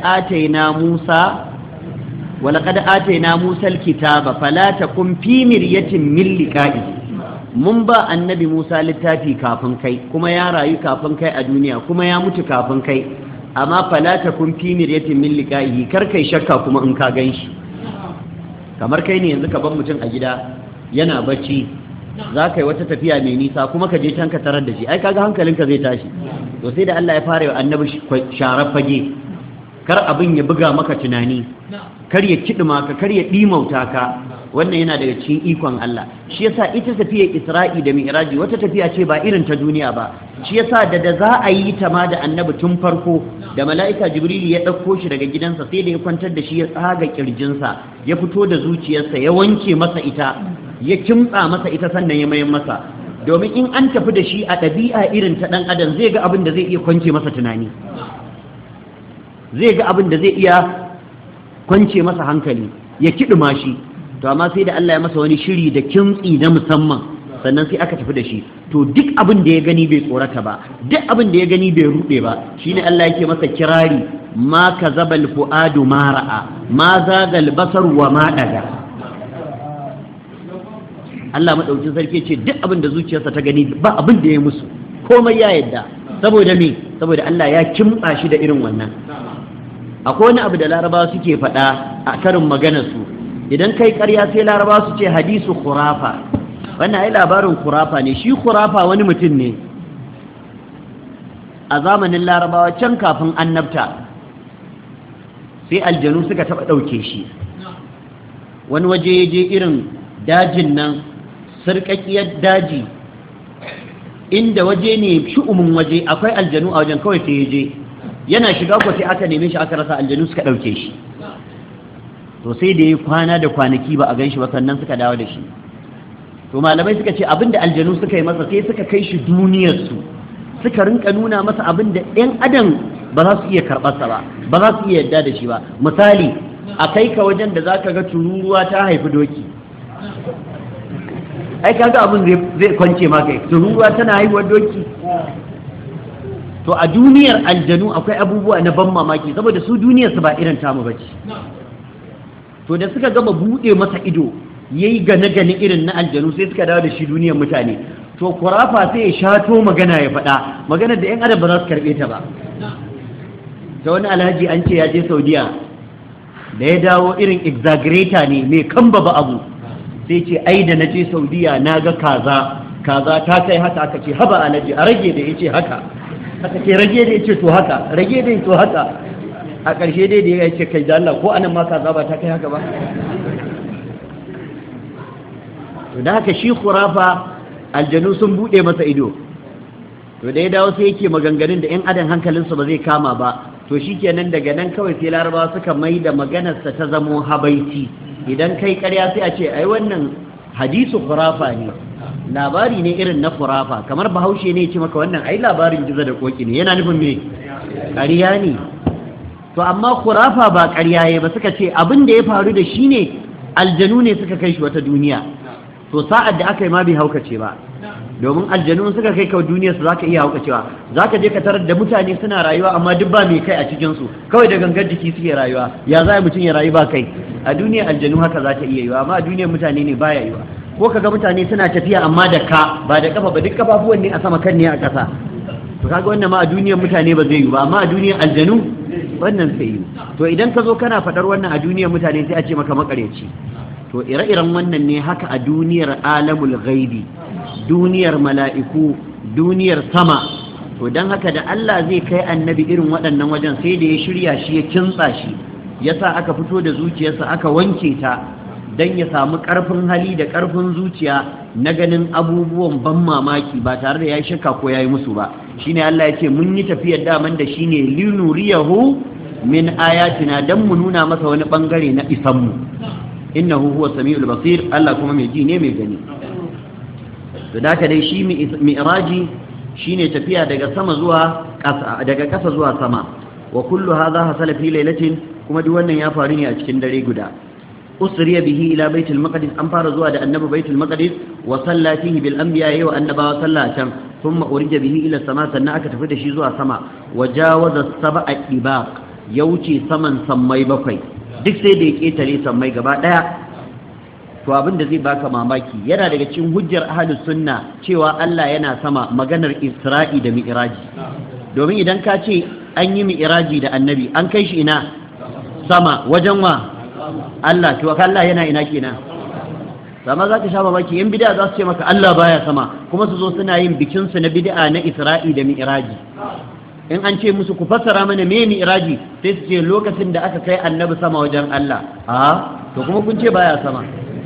atayna Musa alkitaba fala takum fi miryatin min liqa'i. Mun ba annabi Musa littafi kafin kai, kuma ya rayu kafin kai a duniya, kuma ya mutu kafin kai, amma fala takum fi miryatin min liqa'i, kar kai shakka kuma in ka ganshi. Kamar kai ne yanzu ka bar mutum a gida yana bacci, za ka yi wata tafiya mai nisa kuma ka je can ka tarar da shi, ai kaga hankalinka zai tashi. To sai da Allah ya fara yi wa annabi sharar fage, kar abin ya buga maka tunani, kar ya kidima ka, kar ya dimauta ka. Wannan yana daga cikin ikon Allah. Shi yasa ita tafiyar Isra'i da Mi'raji wata tafiya ce ba irin ta duniya ba. Shi yasa da za a yi ta ma da annabi tun farko, da mala'ika Jibril ya ɗauko shi daga gidansa sai da ya kwantar da shi ya tsaga kirjinsa, ya fito da zuciyarsa, ya wanke masa ita, ya kimtsa masa ita sannan ya mayan masa. Domin in an tafi da shi a ɗabi'a irin ta ɗan adam zai ga abin da zai iya kwance masa tunani, zai ga abin da zai iya kwance masa hankali, ya kiɗima shi. To amma sai da Allah ya masa wani shiri da kimtsi na musamman, sannan sai aka tafi da shi. To duk abin da ya gani bai tsorata ba, duk abin da ya gani bai rude ba. Shine Allah yake masa kirari, ma kazabal fuadu ma ra'a, ma zagal basar wa ma daga. Allah madaukin sarki ce duk abin da zuciyarsa ta gani ba abin da ya musu, komai ya yadda. Saboda me? Saboda Allah ya kimtsa shi da irin wannan. Akwai wani abu da Larabawa suke faɗa a karin maganar su, idan kai ƙarya sai Laraba su ce hadisu khurafa. Wannan ai labarin khurafa ne. Shi khurafa wani mutum ne a zamanin Larabawa can kafin annabta, sai aljanu suka taɓa ɗauke shi wani waje ya je irin dajin nan, sarƙaƙiyar daji, inda waje ne shu'umin waje, akwai aljanu a wajen, kawai sai ya je yana shiga ko sai aka neme shi aka rasa, aljanu suka ɗauke shi. To sai da ya kwana da kwanaki ba a gan shi ba, sannan suka dawo da shi. To malamai suka ce abinda aljanu suka yi masa sai suka kai shi duniyarsu, suka rinka nuna masa abinda ɗan adam ba za su iya karɓarsa ba, ba za su iya yadda da shi ba. Misali, a kai ka wajen da za ka ga tururuwa ta haifi doki, ai kaga abin zai kwance maka, tururuwa tana haihuwar doki. To a duniyar aljanu akwai abubuwa na ban mamaki, saboda su duniyarsu ba irin tamu bace. To da suka gama buɗe masa ido yayi gane-gane irin na aljanu, sai suka dawo da shi duniyar mutane. To kurafa sai ya shato magana ya faɗa, magana da 'yan adam ba za su karɓe ta ba. Ta wani alhaji an ce ya je Saudiya, da ya dawo irin exaggerator ne mai kambaba abu, sai ce ai da na je Saudiya na ga kaza ta kai haka, aka ce haba alhaji a rage da ya ce haka, aka ce rage da ya ce to haka, rage da ya to haka. A ƙarshe dai da ya ce kai da Allah ko anan ma kaza ba ta kai haka ba. To da haka shi khurafa aljanu sun bude masa ido, to da ya dawo sai yake maganganun da 'yan adam hankalinsu ba zai kama ba. To shikenan daga nan kawai sai Larabawa suka mai da maganarsa ta zamo habaiti. Idan kai ƙarya sai a ce ai wannan hadisu khurafa ne, labari ne irin na khurafa. Kamar Bahaushe ne ya ce maka wannan ai labarin gizo da koki ne, yana nufin me? Ƙarya ne. To amma khurafa ba ƙarya ba, suka ce abin da ya faru da shi ne aljanu ne suka kai shi wata duniya. To sa'ad da aka yi ma bai haukace ba, domin aljanu suka kai ka duniyar su zaka iya haukacewa. Zaka je ka tarar da mutane suna rayuwa amma duk ba mai kai a cikin su, kawai da gangar jiki suke rayuwa. Ya za mutum ya rayu ba kai? A duniyar aljanu haka za ta iya yiwa, amma a duniyar mutane ne baya yiwa. Ko kaga mutane suna tafiya amma da ka ba da kafa ba, duk kafafuwan ne a sama, kan ne a ƙasa. To kaga wannan ma a duniyar mutane ba zai yi ba, amma a duniyar aljanu wannan sai yi. To idan ka zo kana faɗar wannan a duniyar mutane sai a ce maka makareci. to ire-iren wannan ne haka a duniyar alamul ghaibi, duniyar mala'iku, duniyar sama. to don haka da Allah zai kai annabi irin waɗannan wajen sai da ya shirya shi ya kintsa shi, yasa aka fito da zuciyarsa aka wanke ta don ya samu ƙarfin hali da ƙarfin zuciya na ganin abubuwan ban mamaki ba tare da ya yi shakka ko ya yi musu ba. shine Allah ya ce mun yi tafiyar daman da shine linuriyahu min ayatina dan mu nuna masa wani bangare na isanmu, innahu huwa samiul basir, Allah kuma mai ji ne mai gani. to da ka dai shi mi'raji shine tafiya daga sama zuwa ƙasa, daga ƙasa zuwa sama. wa kullu hadha hasala fi lailatin, kuma duk wannan ya faru ne a cikin dare guda. usriya bihi ila baitul maqdis, an fara zuwa da annabi baitul maqdis wa salla fihi bil anbiya wa annabawa salla can, thumma urija bihi ila sama, sannan aka tafi da shi zuwa sama. wa jawaza sab'a ibaq, ya wuce saman sammai bakwai, duk sai da ya ketare sammai gaba daya. to abin da zai baka mamaki, yana daga cikin hujjar ahlus sunna cewa Allah yana sama, maganar Isra'i da Mi'raji. domin idan ka ce an yi Mi'raji da annabi, an kai shi ina? Sama, wajen wa? Allah. to Allah yana ina kenan? sama za ka sha mamaki, yan bid'a za su ce maka Allah baya sama, kuma su zo suna yin bikin su na bid'a na Isra'i da Mi'raji. in an ce musu ku fassara mana me Mi'raji, sai su ce lokacin da aka kai annabi sama wajen Allah. to kuma kun ce baya sama.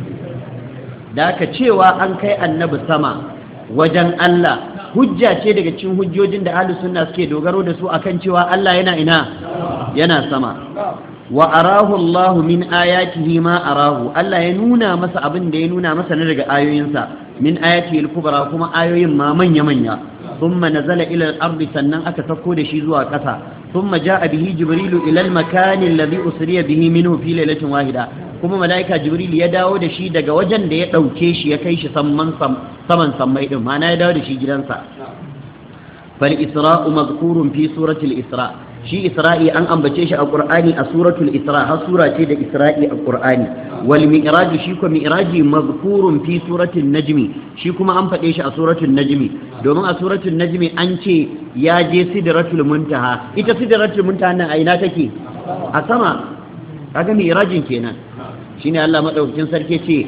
da aka cewa an kai annabi sama wajen Allah hujja ce daga cikin hujjojin da ahlus sunna suke dogaro da su akan cewa Allah yana ina? Yana sama. wa arahu Allah min ayatihi ma arahu, Allah ya nuna masa abin da ya nuna masa na daga ayoyinsa, min ayatihi al-kubra, kuma ayoyin ma manya manya. thumma nazala ila al-ardi, sannan aka sako da shi zuwa ƙasa. thumma jaa bihi jibrilu ila al-makan alladhi usriya bihi minhu fi lailatin wahida, kuma malaika jibril ya dawo da shi daga wajen da ya dauke shi ya kai shi saman sammai din, ma'ana ya dawo da shi gidansa. fal isra'u madhkurun fi surati al-isra, shi isra'i an ambace shi a qur'ani a suratul isra, har sura ce da isra'i a qur'ani. wal mi'raj, shi ko mi'raji mazkurun fi suratul najmi, shi kuma an fade shi a suratul najmi, domin a suratul najmi an ce ya je sidratul muntaha. ita sidratul muntaha nan a ina take? a sama. kaga mi'rajin kenan. shine Allah madaukakin sarki ce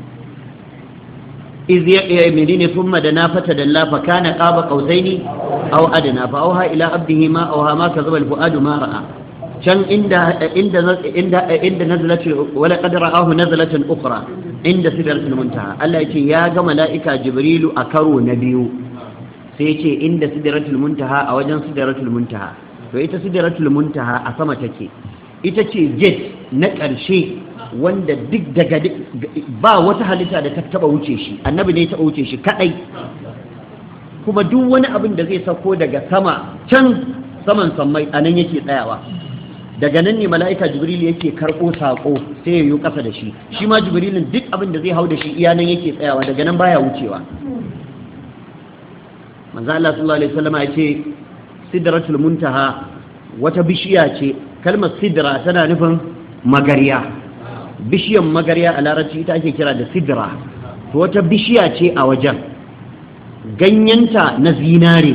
iz ya menene thumma dana fatadalla fa kana qaba qausaini aw adna fa auha ila abdihi ma auha ma kazaba al-fuadu ma ra'a. can inda nazalat wala qad ra'ahu nazalatan ukhra inda sidratul muntaha. Allah yace ya ga mala'ika jibrilu a karo na biyu, sai yace inda sidratul muntaha, a wajen sidratul muntaha. to ita sidratul muntaha a sama take, ita ce gate na ƙarshe wanda duk daga ba wata halitta da ta taba wuce shi, annabi ne ya taba wuce shi kadai. kuma duk wani abin da zai sauko daga sama can saman sammai anan yake tsayawa. daga nan ne mala'ika jibril yake karɓo saƙo sai ya yi ƙasa da shi, shi ma jibrilin duk abin da zai hau da shi iya nan yake tsayawa, daga nan baya wucewa. manzo Allah sallallahu alaihi wasallam ya ce sidratul muntaha wata bishiya ce, kalmar sidra tana nufin magariya, bishiyan magariya a larabci ita ake kira da sidra. to wata bishiya ce a wajen, ganyenta na zinare.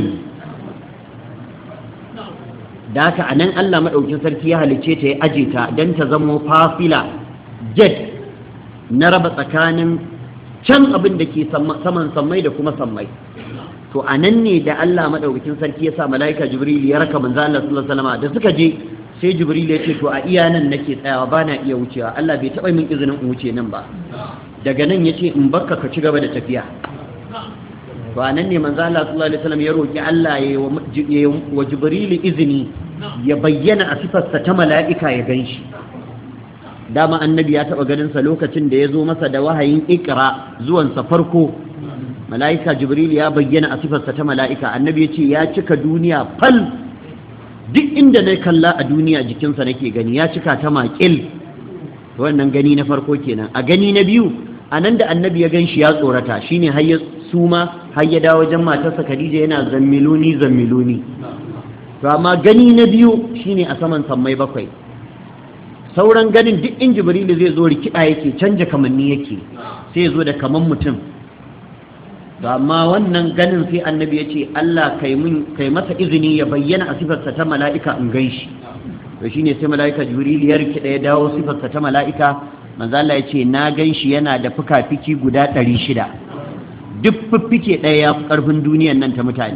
da haka a nan Allah maɗaukin sarki ya halicce ta ya aje ta don ta zamo fafila, jet na raba tsakanin can abin da ke saman sammai da kuma sammai. to a nan ne da Allah maɗaukakin sarki ya sa mala'ika jibril ya raka manzo Allah sallallahu alaihi wasallam. da suka je sai jibril ya ce to a iya nan nake tsayawa, ba na iya wucewa, Allah bai taɓa min izinin in wuce nan ba. daga nan ya ce in bakka ka ci gaba da tafiya. to a nan ne manzo Allah sallallahu alaihi wasallam ya roki Allah ya wa jibril izini ya bayyana a sifarsa ta mala'ika ya ganshi. dama annabi ya taɓa ganin sa lokacin da ya zo masa da wahayin ikra zuwansa farko. mala'ika jibril ya bayyana a sifarsa ta mala'ika. annabi ya ce ya cika duniya fal, duk inda na kalla a duniya jikinsa nake gani, ya cika ta maƙil. wannan gani na farko kenan. a gani na biyu, a nan da annabi ya gan shi ya tsorata, shine har ya suma, har ya dawo wajen matarsa Khadija yana zammiluni zammiluni. to amma gani na biyu shine a saman sammai bakwai. sauran ganin duk in jibrilu zai zo rikida yake, canja kamanni yake, sai ya zo da kaman mutum. to amma wannan ganin sai annabi ya ce Allah kai masa izini ya bayyana a sifarsa ta mala'ika in gan shi. to shine sai mala'ika jibril ya rikida ya dawo sifarsa ta mala'ika, manzo Allah ya ce na ganshi yana da fuka-fiki guda 600 duk fiffike ɗaya ya fi ƙarfin duniyan nan ta mutane.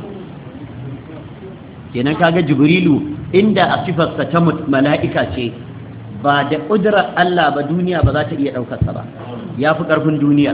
Kenan kaga Jibrilu inda a sifarsa ta mala'ika ce ba da ƙudurar Allah ba duniya ba za ta iya ɗaukarsa ba, ya fi ƙarfin duniya.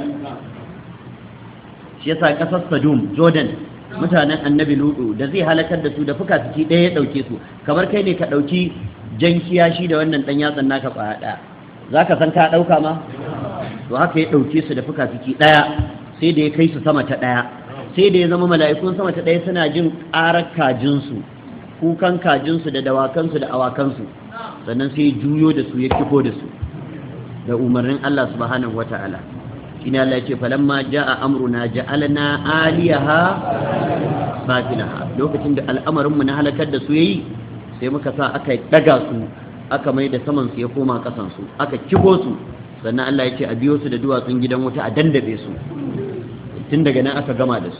Shi yasa ƙasar Sadum Jordan mutanen annabi Lutu da zai halakar da su da fuka-fiki ɗaya ya ɗauke su, kamar kai ne ka ɗauki jan kiyashi da wannan ɗan yatsan naka ƙwaya ɗaya, za ka san ka ɗauka ma? To haka ya ɗauke su da fuka-fiki ɗaya sai da ya kai su sama ta ɗaya, sai da ya zama mala'ikun sama ta ɗaya suna jin ƙarar kajinsu, kukan kajinsu da dawakansu da awakansu, sannan sai juyo da su ya kifo da su da umarnin Allah subhanahu wata'ala. Shine Allah ya ce falamma jaa amruna ja'alna aliyaha safilaha, lokacin da al'amarin mu na halakar da su yayi sai muka sa aka daga su aka mai da saman su ya koma kasan su aka kifo su, sannan Allah ya ce a biyo su da duwatsun gidan wuta a dandabe su, tun daga nan aka gama da su.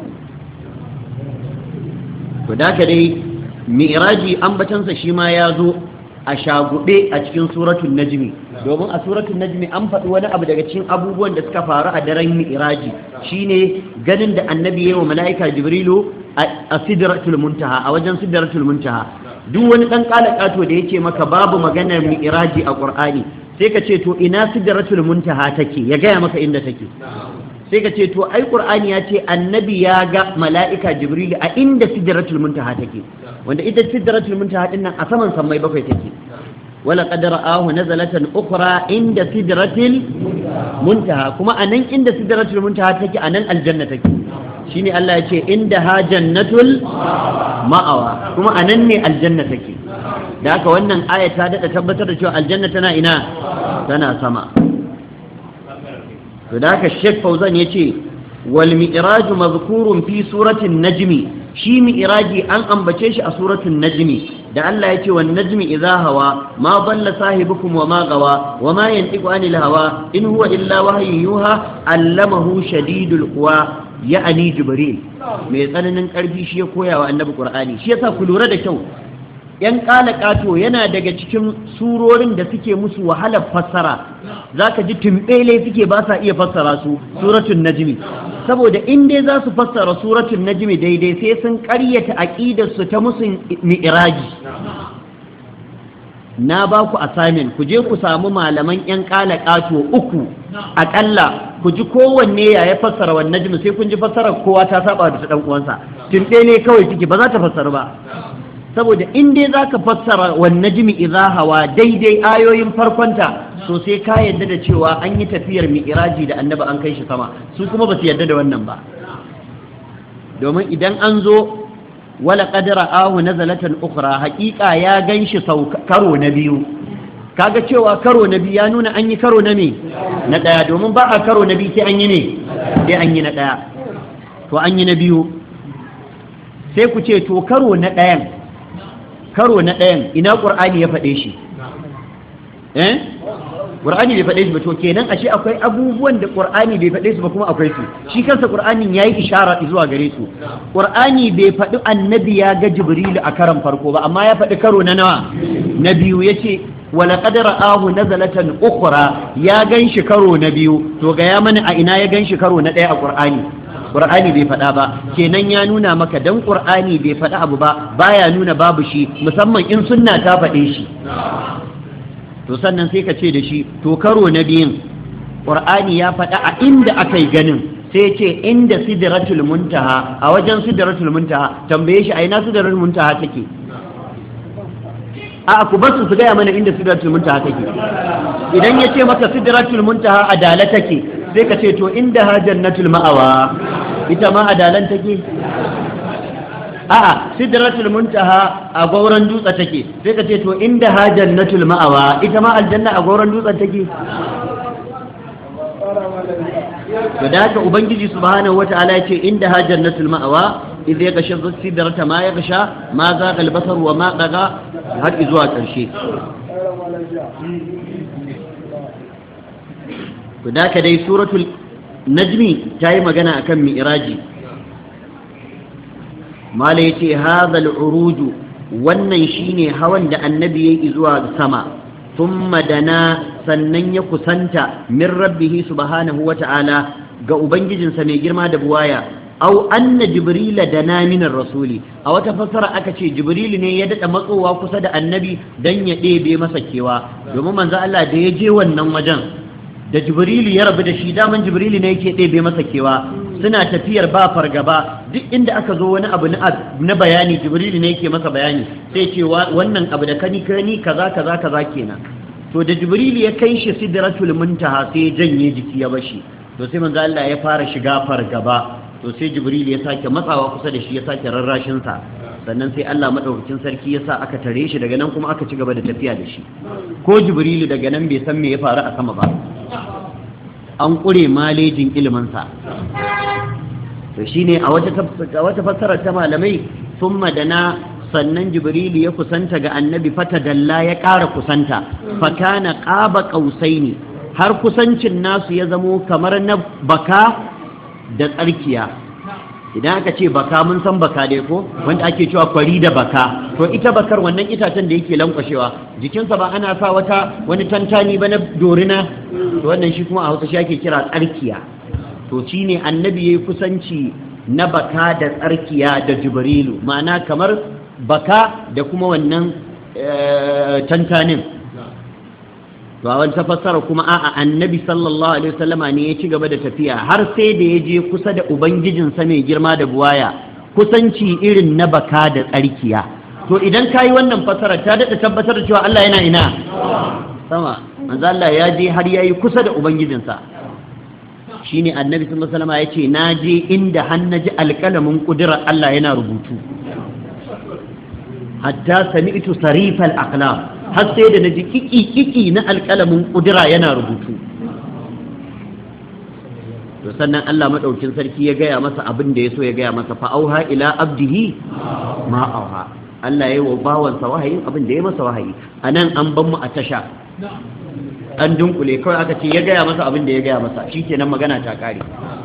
To da ka dai mi'raji ambatansa shi ma ya zo a shagube a cikin suratul najmi, domin a suratul najmi an faɗi wani abu daga cikin abubuwan da suka faru a daren mi'raji, shine ganin da annabi yayi wa mala'ika jibrilu a sidratul muntaha, a wajen sidratul muntaha. Duk wani dan kalakato da yake maka babu maganar mi'raji a qur'ani sai ka ce to ina sidratul muntaha take, ya gaya maka inda take. Sai ka ce to ai qur'ani ya ce annabi ya ga mala'ika jibrilu a inda sidratul muntaha take, wanda ita sidratul muntaha din nan a saman sammai bakwai take. wala qad ra'ahu nazalatan ukhra inda sidratil muntaha, kuma anan inda sidratul muntaha take anan aljanna take. Shine Allah ya ce inda ha jannatul ma'awa, kuma anan ne aljanna take. Da haka wannan aya ta dada tabbatar da cewa aljanna tana ina, tana sama. To da haka Sheikh Fauzan yace wal mi'raj mazkurun fi suratin najmi, shi mi'raji an ambace shi a suratul najmi da Allah yace wan najmi idha hawa ma dalla sahibukum wa ma gawa wa ma yantiqu anil hawa in huwa illa wahyun yuha allamahu shadidul quwa ya'ani jibril. Mai tsananin karfi shi ya koya wa annabi qur'ani. Shi yasa ku lura da kyau, yan kalakato yana daga cikin surorin da suke musu wahalar fassara, zaka ji tumbele suke ba sa iya fassara su suratul najmi, saboda in dai za su fassara suratul najmi daidai sai sun ƙaryata aqidar su ta musun mi'raji. Na ba ku assignment, ku je ku samu malaman yan kalakato uku akalla, ku ji kowanne ya fassara wannan najmi, sai kun ji fassarar kowa ta saba da ta dan uwansa. Tumbele kawai suke ba za ta fassara ba, saboda in dai zaka fassara wan najmi idha hawa daidai ayoyin farkonta, so sai ka yadda da cewa an yi tafiyar mi'raji da annabi an kai shi sama. Su kuma ba su yadda da wannan ba, domin idan an zo wala qad ra'ahu nazalatan ukhra, haqiqa ya ganshi karo na biyu. Kaga cewa karo na biyu ya nuna an yi karo na me, na daya, domin ba a karo na biyu sai an yi ne, sai an yi na daya. To an yi na biyu, sai ku ce to karo na dayan, karo na ɗayan ina ƙur'ani ya faɗe shi? Ƙur'ani bai faɗe shi ba, to kenan ashe akwai abubuwan da ƙur'ani bai faɗe su ba kuma akwai su. Shi kansa ƙur'anin ya yi ishara zuwa gare su. Ƙur'ani bai faɗi annabi ya ga Jibrilu a karon farko ba, amma ya faɗi karo na nawa? Na biyu. Ya ce wala qad ra'ahu nazalatan ukhra, ya gan shi karo na biyu. To ga ya mana a ina ya gan shi karo na ɗaya a ƙur'ani? Qur'ani bai faɗa ba, kenan ya nuna maka dan Qur'ani bai faɗa abu ba baya nuna babu shi, musamman in sunna ta faɗe shi. To sannan sai ka ce da shi to karo na biyun Qur'ani ya faɗa a inda aka yi ganin, sai ce inda sidratul muntaha, a wajen sidratul muntaha. Tambaye shi a ina sidratul muntaha take? A ku basu su gaya mana inda sidratul muntaha take. Idan ya ce maka sidratul muntaha a Dala take, sai ka ce to inda ha jannatul ma'awa, ita ma adalan take? A'a, sidratul muntaha a gauran dutse take, sai ka ce to inda ha jannatul ma'awa, ita ma aljanna a gauran dutsen take? To da haka ubangiji subhanahu wata'ala ya ce inda ha jannatul ma'awa idh yaghsha sidrata ma yaghsha ma zaqa al-basar wa ma daga, har zuwa ƙarshe. To da ka dai suratul najmi ta yi magana akan mi'raji. Mala yace hadha al-uruj, wannan shine hawan da annabi yayi zuwa sama, thumma dana sannan ya kusanta min rabbihi subhanahu wata'ala ga ubangijinsa mai girma da buwaya au anna jibrila dana min rasuli a wata fassara aka ce jibril ne ya dada matsowa kusa da annabi dan ya ɗebe masa kewa domin manzo Allah da ya je wannan wajen da jibril ya rabu da shi daman jibril ne yake ɗebe masa kewa suna tafiyar ba fargaba duk inda aka zo wani abu na bayani jibril ne yake masa bayani sai ce wannan abu da kani kaza kaza kaza kenan to da jibril ya kai shi sidratul muntaha sai janye jiki ya bashi to sai manzo Allah ya fara shiga fargaba to sai jibril ya sake matsawa kusa da shi ya sake rarrashin sa sannan sai Allah madaukakin sarki ya sa aka tare shi daga nan kuma aka ci gaba da tafiya da shi ko jibril daga nan bai san me ya faru a sama ba an kure malejin ilimin sa to shine a wata fassarar ta malamai thumma dana sannan jibril ya kusanta ga annabi fata dalla ya ƙara kusanta fakana qaba qausaini har kusancin nasu ya zamo kamar na baka da tsarkiya idan aka ce baka mun san baka dai ko wanda ake cewa kwari da baka to ita bakar wannan itacen da yake lankwashewa jikinsa ba ana sa wani tantani ba na dorina to wannan shi kuma a Hausa shi ake kira tsarkiya to shine annabi yayi kusanci na baka da tsarkiya da jibrilu ma'ana kamar baka da kuma wannan tantanin to a wani tafassara kuma a'a annabi sallallahu alaihi wasallama ne ya ci gaba da tafiya har sai da ya je kusa da ubangijinsa mai girma da buwaya kusanci irin na baka da tsarkiya to idan kayi wannan fassara ta daɗa tabbatar da cewa Allah yana ina sama manzo Allah ya je har yayi kusa da ubangijinsa shine annabi sallallahu alaihi wasallama yace na je inda hannaji alƙalamin kudirar Allah yana rubutu hatta sami'tu sarifal aqlam har sai da naji kiki na alƙalamin kudura yana rubutu to sannan Allah madaukin sarki ya gaya masa abin da yaso ya gaya masa fa auha ila abdihi ma auha Allah yayi wa bawansa wahayin abin da ya masa wahayi anan an ban mu a tasha an dunkule kawai aka ce ya gaya masa abin da ya gaya masa shikenan magana ta kare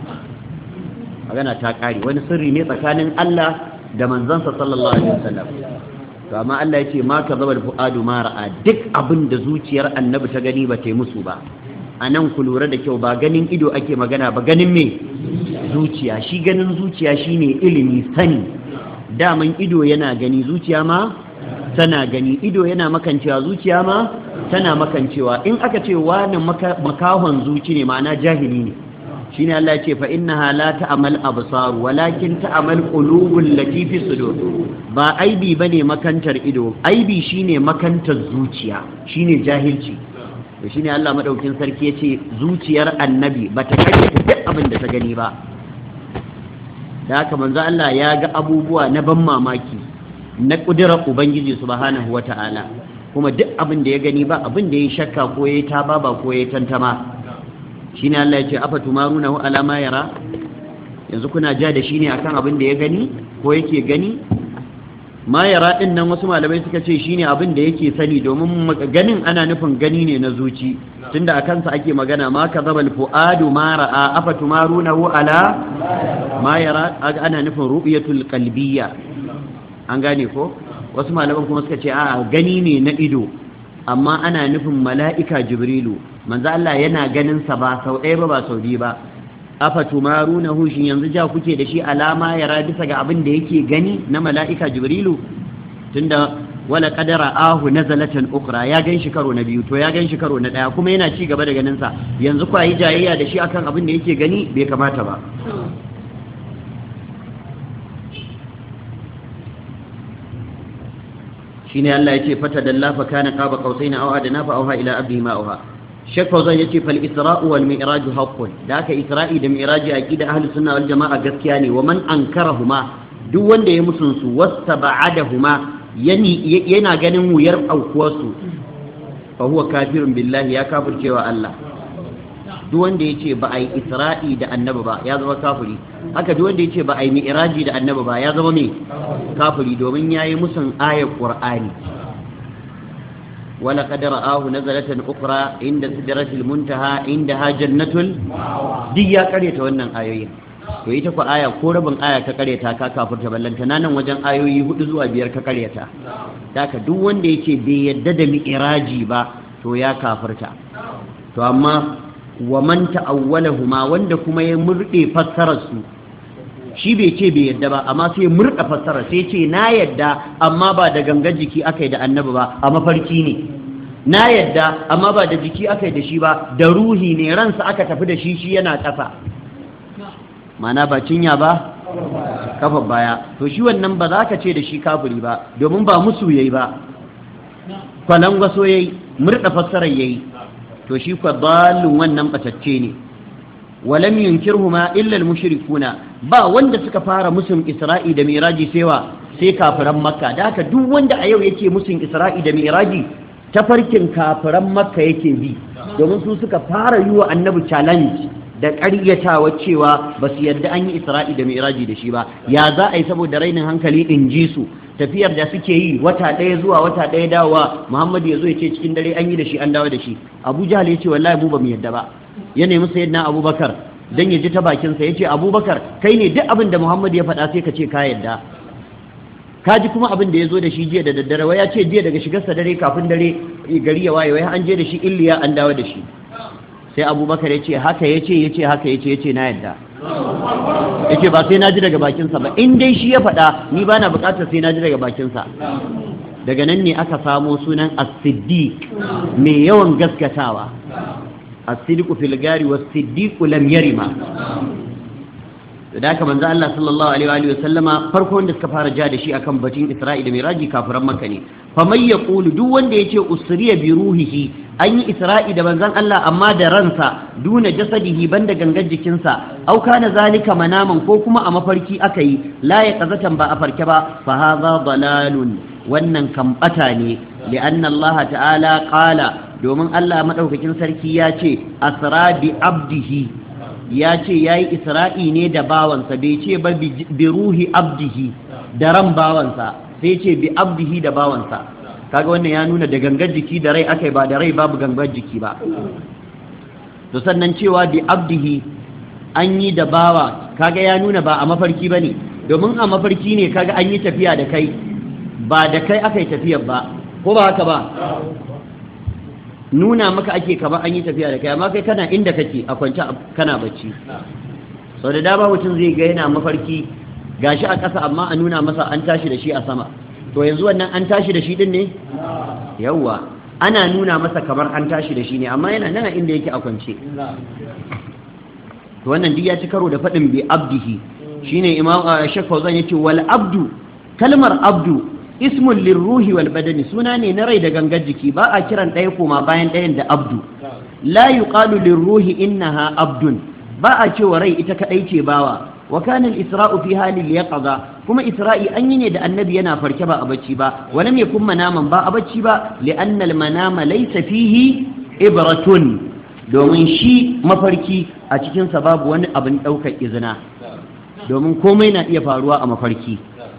wani sirri ne tsakanin Allah da manzansa sallallahu alaihi wasallam to amma Allah ya ce ma ka zaba da fu'adu ma ra'a duk abin da zuciyar annabi ta gani ba ta yi musu ba a nan ku lura da kyau ba ganin ido ake magana ba ganin me zuciya shi ganin zuciya shine ilimi sani daman ido yana gani zuciya ma tana gani ido yana makancewa zuciya ma tana makancewa in aka ce wani makahon zuci ne ma'ana jahili ne shine Allah ya ce fa innaha la ta'mal absar walakin ta'mal qulubul lati fi sudur ba aibi bane makantar ido aibi shine makantar zuciya shine jahilci to shine Allah madaukin sarki yace zuciyar annabi bata kace duk abin da ta gani ba da haka manzo Allah ya ga abubuwa na ban mamaki na kudirar ubangiji subhanahu wata'ala kuma duk abin da ya gani ba abin da ya shakka ko ya taba ba ko ya tantama shine Allah ya ce afa tumarunahu ala ma yara yanzu kuna ja da shi ne akan abin da ya gani ko yake gani ma yara din nan wasu malamai suka ce shine abin da yake sani domin ganin ana nufin gani ne na zuci tunda akan sa ake magana ma kazabal fuadu ma ra'a afa tumarunahu ala ma yara ana nufin ru'yatul qalbiyya an gane ko wasu malaman kuma suka ce a gani ne na ido amma ana nufin mala'ika jibrilu manzo Allah yana ganin sa ba sau ɗaya ba sau biyu ba afa tumarunahu shin yanzu ja kuke da shi alama yara bisa ga abin da yake gani na mala'ika jibrilu tunda wala qadara ahu nazalatan ukhra ya gan shi karo na biyu to ya gan shi karo na ɗaya kuma yana ci gaba da ganin sa yanzu kwa yi jayayya da shi akan abin da yake gani bai kamata ba shine Allah yace fata dalla fa kana qaba qausaina aw adna fa auha ila abdihi ma auha Sheikh Fauzan yace fal isra'u wal mi'raj haqqun da aka isra'i da mi'raji aqida ahli sunna wal jamaa gaskiya ne wa man ankarahuma duk wanda ya musun su wastaba'adahuma yana ganin wuyar aukuwar su fa huwa kafirun billahi ya kafircewa Allah duk wanda yace ba ai isra'i da annabi ba ya zama kafiri haka duk wanda yace ba ai mi'raji da annabi ba ya zama me kafiri domin yayi musun ayat qur'ani wala qad ra'ahu nazalatan ukhra inda sidratil muntaha indaha jannatul duk ya kareta wannan ayoyin to ita ko aya ko rabin aya ka kareta ka kafirta ballanta nan wajen ayoyi 4 zuwa 5 ka kareta haka duk wanda yake bai yadda da mi'raji ba to ya kafirta. to amma wa man ta'awwalahuma wanda kuma ya murde fassarar su shi bai ce bai yadda ba amma sai murda fassarar sai ce na yadda amma ba da gangan jiki akai da annabi ba a mafarki ne, na yadda amma ba da jiki akai da shi ba da ruhi ne, ransa aka tafi da shi yana ƙasa, mana ba cinya ba kafa baya. to shi wannan ba za ka ce da shi kafiri ba domin ba musu yayi ba, kwalangwaso yayi, murda fassarar yayi, to shi kwa dalilin wannan batacce ne. walam yunkirhuma illa al-mushrikuna, ba wanda suka fara musun Isra'i da Miraji sai kafiran Makka. da haka duk wanda a yau yake musun Isra'i da Miraji tafarkin kafiran Makka yake bi, domin su suka fara yi wa annabi challenge da ƙaryatawa cewa ba su yarda an yi Isra'i da Miraji da shi ba. ya za a yi saboda rainin hankali in ji su, tafiyar da suke yi wata ɗaya zuwa wata ɗaya dawowa, Muhammadu ya zo ya ce cikin dare an yi da shi an dawo da shi. Abu Jahal ya ce wallahi mu ba mu yarda ba, ya nemi sayyidina Abubakar dan ya ji ta bakinsa, ya ce Abubakar kai ne duk abin da Muhammadu ya faɗa sai ka ce ka yarda. ka ji kuma abin da ya zo da shi jiya da daddare, wai ya ce jiya daga shigarsa dare kafin dare gari ya waye wai an je da shi Iliya an dawo da shi. sai Abubakar ya ce haka ya ce haka ya ce na yarda. ya ce ba sai na ji daga bakinsa ba, in dai shi ya faɗa ni ba na buƙatar sai na ji daga bakinsa. daga nan ne aka samo sunan as-siddiq mai yawan gaskatawa. as-siddiqu fil gari was-siddiqu lam yarima. da haka manzo Allah sallallahu alaihi wa sallama farko wanda suka fara ja da shi akan batun Isra'i da Miraji kafiran Makka ne. fa may yaqulu duk wanda yace usriya bi ruhihi, an yi Isra'i da manzon Allah amma da ransa, duna jasadihi banda gangan jikinsa, au kana zalika manaman ko kuma a mafarki aka yi, la ya qazatan ba a farke ba, fa hadha dalalun, wannan kambata ne. li'anna Allah ta'ala qala, domin Allah madaukakin sarki ya ce asra bi abdihi, ya ce ya yi Isra'i ne da bawansa, bai ce ba bi ruhi abdihi da ran bawansa, sai ce bi abdihi da bawansa. kaga wannan ya nuna da gangar jiki da rai akai, ba da rai babu gangar jiki ba. to sannan cewa bi abdihi an yi da bawa, kaga ya nuna ba a mafarki ba ne, domin a mafarki ne kaga an yi tafiya da kai, ba da kai aka yi tafiyar ba, ko ba haka ba? nuna maka ake kama an yi tafiya da kai, amma kai kana inda kake a kwance kana bacci. sau da dama mutum zai ga yana mafarki gashi a ƙasa amma a nuna masa an tashi da shi a sama. to yanzu wannan an tashi da shi din ne? yawwa, ana nuna masa kamar an tashi da shi ne, amma yana nan inda yake a kwance. to wannan duk ya ci karo da faɗin bi abdihi. shine imam Sheikh Fauzan yace wal abdu, kalmar abdu ismun lirruhi wal badani, suna ne na rai da gangar jiki, ba a kiran ɗaya koma bayan ɗayan da abdu. la yuqalu lirruhi innaha abdun, ba a cewa rai ita kadai ce bawa. wa kana al-isra'u fi hali al-yaqza, kuma isra'i an yi ne da annabi yana farke ba a bacci ba, wa lam yakun manaman ba a bacci ba, li'anna al-manama laysa fihi ibratun, domin shi mafarki a cikin sa babu wani abin daukar izina, domin komai na iya faruwa a mafarki.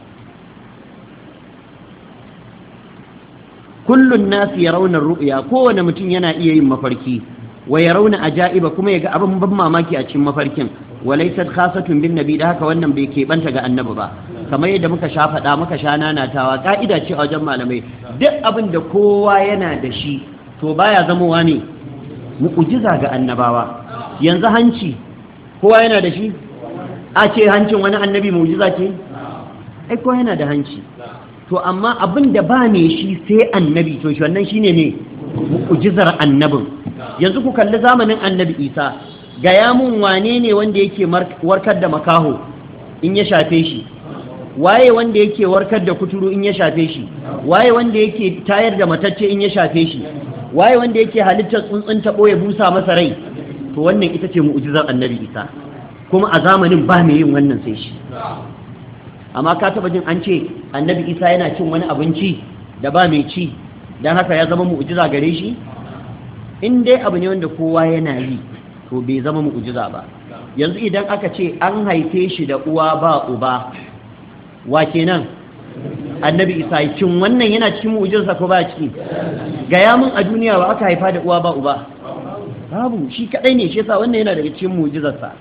kullun nasi yarawna ru'ya, kowane mutum yana iya yin mafarki, wa yarawna ajaiba, kuma yaga abin ban mamaki a cikin mafarkin. walaysat khasatun bin nabi, da haka wannan bai keɓanta ga annabi ba, kamar yadda muka sha faɗa muka sha nanatawa, ka'ida ce a wajen malamai, duk abin da kowa yana da shi to baya zamowa ne mu'jiza ga annabawa. yanzu hanci kowa yana da shi, a ce hancin wani annabi mu'jiza ce? ai kowa yana da hanci, to amma abin da ba ne shi sai annabi, to shi wannan shine ne mu'jizar annabin. yanzu ku kalli zamanin annabi Isa, gaya mun wane ne wanda yake warkar da makaho in ya shafe shi? waye wanda yake warkar da kuturu in ya shafe shi? waye wanda yake tayar da matacce in ya shafe shi? waye wanda yake halittar tsuntsun taɓo ya busa masa rai? to wannan ita ce mu'jizar annabi Isa, kuma a zamanin ba mai yin wannan sai shi. amma ka taba jin an ce annabi Isa yana cin wani abinci da ba mai ci, don haka ya zama mu'jiza gare shi? in dai abu ne wanda kowa yana yi to bai zama mu'jiza ba. yanzu idan aka ce an haife shi da uwa ba uba, wa kenan? annabi Isa. cin wannan yana cikin mu'jizarsa ko ba ciki? gaya mun a duniya wa aka haifa da uwa ba uba? babu, shi kadai ne. shi yasa wannan yana daga cikin mu'jizarsa.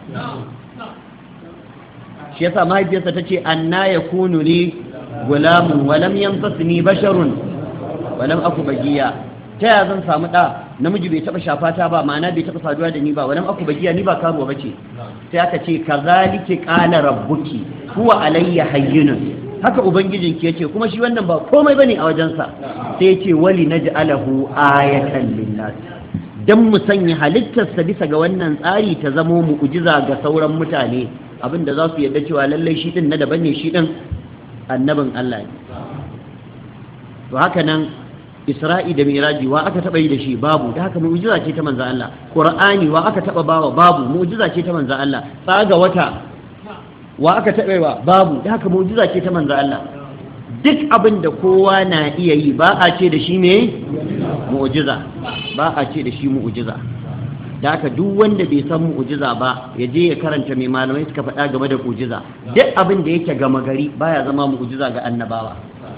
shi yasa mahaifiyarsa ta ce anna yakunu li gulamun wa lam yamsasni basharun wa lam aku bagiya. ta yaya zan samu da namiji bai taba shafata ba ma'ana bai taba saduwa da ni ba walam aku bagiya ni ba karuwa bace sai aka ce kazalika qala rabbuki huwa alayya hayyun haka ubangijinki yace kuma shi wannan ba komai bane a wajensa sai yace wali naj'alahu ayatan linnas dan mu sanya halittarsa bisa ga wannan tsari ta zamo mu'jiza ga sauran mutane abinda za su yarda cewa lallai shi din na daban ne shi din annabin Allah ne to haka nan Isra'i da Miraji wa aka taba yi da shi babu da haka mu'jiza ce ta manzo Allah Qur'ani wa aka taba bawa babu mu'jiza ce ta manzo Allah tsaga wata wa aka taba yi wa babu da haka mu'jiza ce ta manzo Allah duk abin da kowa na iya yi ba a ce da shi ne mu'jiza ba a ce da shi mu'jiza da haka duk wanda bai san mu'jiza ba ya je ya karanta mai malamai suka faɗa game da mu'jiza duk abin da yake gama gari baya zama mu'jiza ga annabawa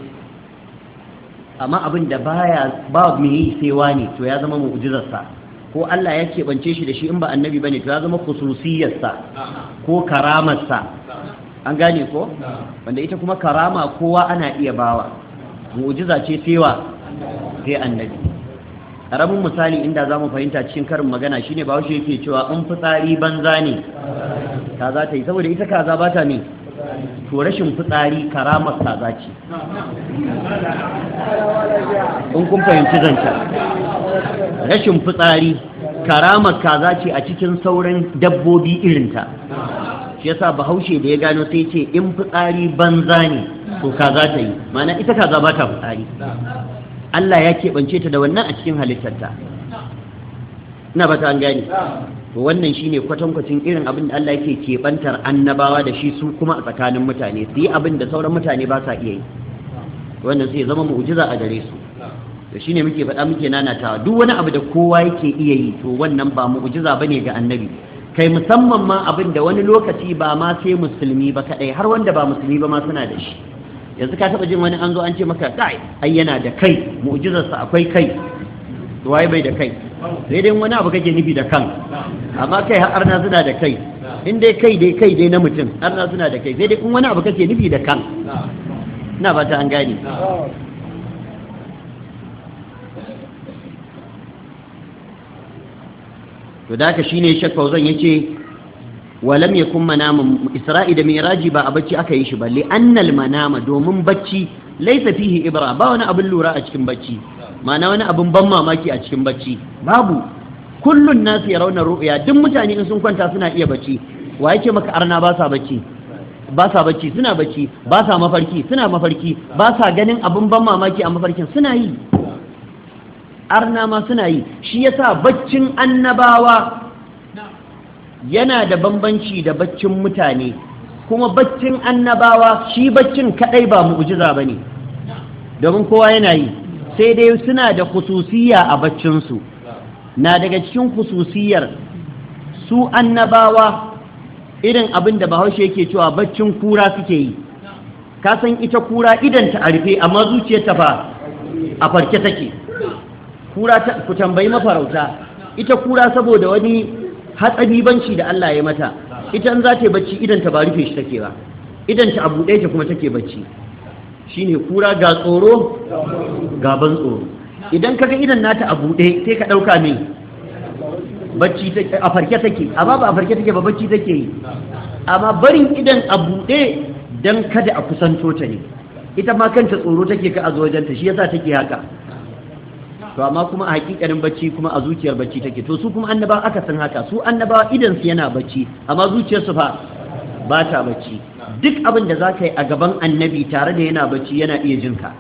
amma abin da baya ba mu yi sewa ne to ya zama mu'jizarsa ko Allah ya keɓance shi da shi in ba annabi bane to ya zama khususiyarsa ko karamarsa an gane ko wanda ita kuma karama kowa ana iya bawa mu'jiza ce sewa sai annabi karamin misali inda zamu fahimta cikin karin magana shine ba shi yake cewa in fitsari banza ne kaza ta yi saboda ita kaza ba ta ne to rashin fitsari karamar kaza ce in kun fahimci zancen rashin fitsari karamar kaza ce a cikin sauran dabbobi irinta shi yasa bahaushe da ya gano sai ce in fitsari banza ne to kaza ta yi ma'ana ita kaza ba ta fitsari Allah ya keɓance ta da wannan a cikin halittarta ina ba ta an gane to wannan shine kwatankwacin irin abin da Allah yake keɓantar annabawa da shi su kuma a tsakanin mutane su yi abin da sauran mutane ba sa iya yi wannan sai zama mu'jiza a gare su to shine muke faɗa muke nanatawa duk wani abu da kowa yake iya yi to wannan ba mu'jiza bane ga annabi kai musamman ma abin da wani lokaci ba ma sai musulmi ba kadai har wanda ba musulmi ba ma suna da shi yanzu ka taba jin wani an zo an ce maka kai ai yana da kai mu'jizarsa akwai kai to wai bai da kai sai dai wani abu kake nufi da kan amma kai har na suna da kai in dai kai dai na mutum har na suna da kai sai dai in wani abu kake nufi da kan ina ba ta an gane to da haka shine Sheikh Fauzan yace walam yakun manamun Isra'i da Miraji ba a bacci aka yi shi ba li annal manama domin bacci laysa fihi ibra ba wani abin lura a cikin bacci ma'ana wani abin ban mamaki a cikin bacci babu kullun nasu yarawna ru'ya duk mutane in sun kwanta suna iya bacci wa yake maka arna ba sa bacci suna bacci ba sa mafarki suna mafarki ba sa ganin abin ban mamaki a mafarkin suna yi arna ma suna yi shi yasa baccin annabawa yana da bambanci da baccin mutane kuma baccin annabawa shi baccin kadai ba mu'jiza bane domin kowa yana yi sai dai suna da khususiyya a baccinsu na daga cikin khususiyar su annabawa irin abin da bahaushe yake cewa baccin kura suke yi ka san ita kura idan ta arfe amma zuciyarta fa a farke take kura ta ku tambayi mafarauta ita kura saboda wani hatsabibanci da Allah ya mata ita in za ta yi bacci idan ta ba rufe shi take ba idan ta abu ɗaya ta kuma take bacci shine kura ga tsoro gaban tsoro idan kaga idan nata a buɗe sai ka ɗauka mai bacci a farke take amma ba a farke take ba bacci take yi amma barin idan a buɗe dan kada a kusanto ta ne ita ma kanta tsoro take ka a wajenta shi yasa take haka to amma kuma a hakikanin bacci kuma a zuciyar bacci take to su kuma annaba aka san haka su annaba idan su yana bacci amma zuciyarsu fa ba ta bacci duk abin da za ka yi a gaban annabi tare da yana bacci yana iya jinka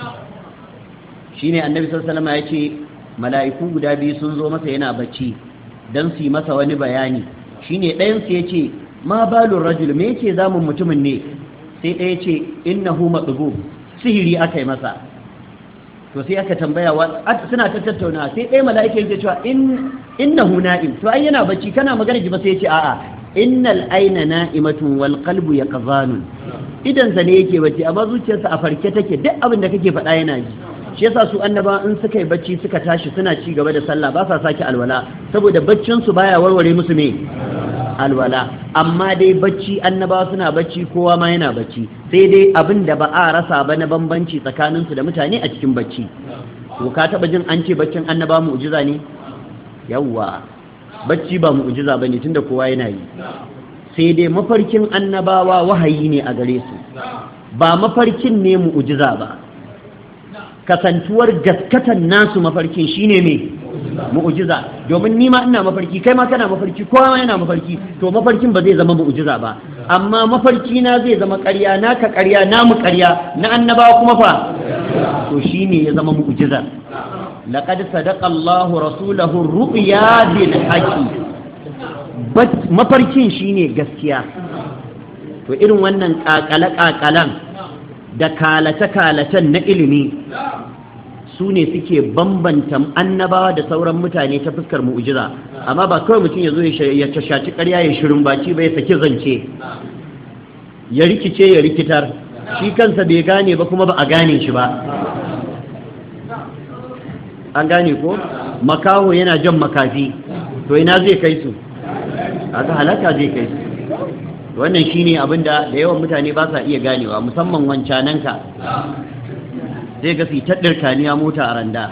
shi ne annabi sallama ya ce mala'iku guda biyu sun zo masa yana bacci don su yi masa wani bayani shi ne ɗayansu ya ce ma balun rajul me yake zamun mutumin ne sai ɗaya ce innahu matsubu sihiri aka yi masa to sai aka tambaya suna ta tattauna sai ɗaya mala'ika yake cewa innahu na'im to ai yana bacci kana magana ji ba sai ya ce a'a innal aina na'imatun wal qalbu yaqzanun idan sa ne yake bacci amma zuciyarsa a farke take duk abin da kake faɗa yana ji shi yasa su annaba in suka yi bacci suka tashi suna ci gaba da sallah ba sa sake alwala saboda baccin su baya warware musu me alwala amma dai bacci annaba suna bacci kowa ma yana bacci sai dai abin da ba a rasa ba na bambanci tsakanin su da mutane a cikin bacci to ka taba jin an ce baccin annaba mu'jiza ne yawwa bacci ba mu'jiza bane tunda kowa yana yi sai dai mafarkin annabawa wahayi ne a gare su ba mafarkin ne mu'jiza ba kasantuwar gaskatan nasu mafarkin shine me mu'jiza domin ni ma ina mafarki kai ma kana mafarki kowa ma yana mafarki to mafarkin ba zai zama mu'jiza ba amma mafarki na zai zama ƙarya naka ƙarya namu ƙarya na annabawa kuma fa to shine ya zama mu'jiza laqad sadaqa Allahu rasulahu ru'ya bil haqqi mafarkin shine gaskiya to irin wannan kakale-kakalen da kalace-kalacen na ilimi su ne suke bambanta annabawa da sauran mutane ta fuskar mu'jiza amma ba kawai mutum ya zo ya tashaci ƙarya ya shirin baki bai saki zance ya rikice ya rikitar shi kansa bai gane ba kuma ba a gane shi ba an gane ko makaho yana jan makafi to ina zai kai su aka halaka zai kai su wannan shine abinda da yawan mutane ba sa iya ganewa musamman wancananka zai ga fitar ɗirkaniya mota a randa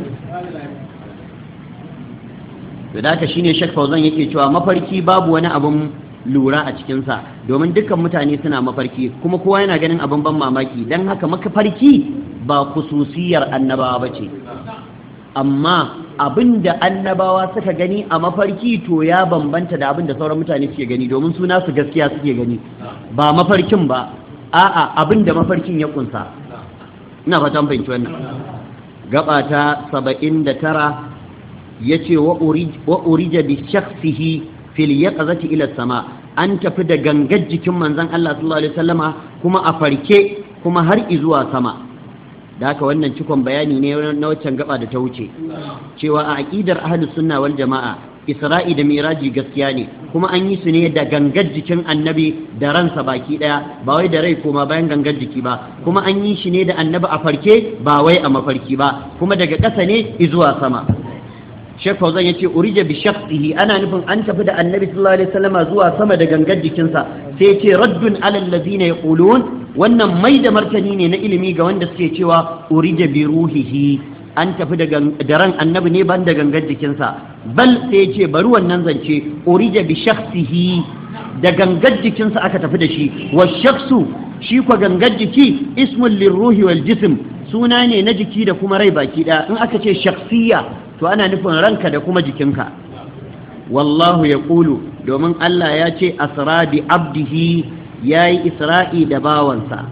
da haka shine Sheikh Fauzan yake cewa mafarki babu wani abin lura a cikinsa domin dukkan mutane suna mafarki kuma kowa yana ganin abin ban mamaki don haka mafarki ba kususiyar annabawa ba ce amma abin da annabawa suka gani a mafarki to ya bambanta da abin da sauran mutane suke gani domin suna su gaskiya suke gani ba mafarkin ba a'a abin da mafarkin ya kunsa ina fatan fahimci wannan gaba ta 79 yace wa urija bi shakhsihi fil yaqzati ila sama an tafi da gangar jikin manzon Allah sallallahu alaihi wasallama kuma a farke kuma har izuwa sama da haka wannan cikon bayani ne na waccan gaba da ta wuce cewa a aqidar ahlus sunna wal jamaa Isra'i da Miraji gaskiya ne kuma an yi su ne da gangar jikin annabi da ransa baki daya ba wai da rai koma bayan gangar jiki ba kuma an yi shi ne da annabi a farke ba wai a mafarki ba kuma daga ƙasa ne izuwa sama Sheikh Fauzan yace urija bi shakhsihi ana nufin an tafi da annabi sallallahu alaihi wasallama zuwa sama da gangar jikinsa sai yace raddun alal ladina yaqulun wannan mai da martani ne na ilimi ga wanda suke cewa urija bi ruhihi an tafi da ran annabi ne ban da gangar jikinsa bal sai ce bari wannan zance urija bi shakhsihi da gangar jikinsa aka tafi da shi wa shakhsu shi ko gangar jiki ismul lirruhi wal jism suna ne na jiki da kuma rai baki daya in aka ce shakhsiyya to ana nufin ranka da kuma jikinka wallahu yaqulu domin Allah ya ce asra bi abdihi yayi isra'i da bawansa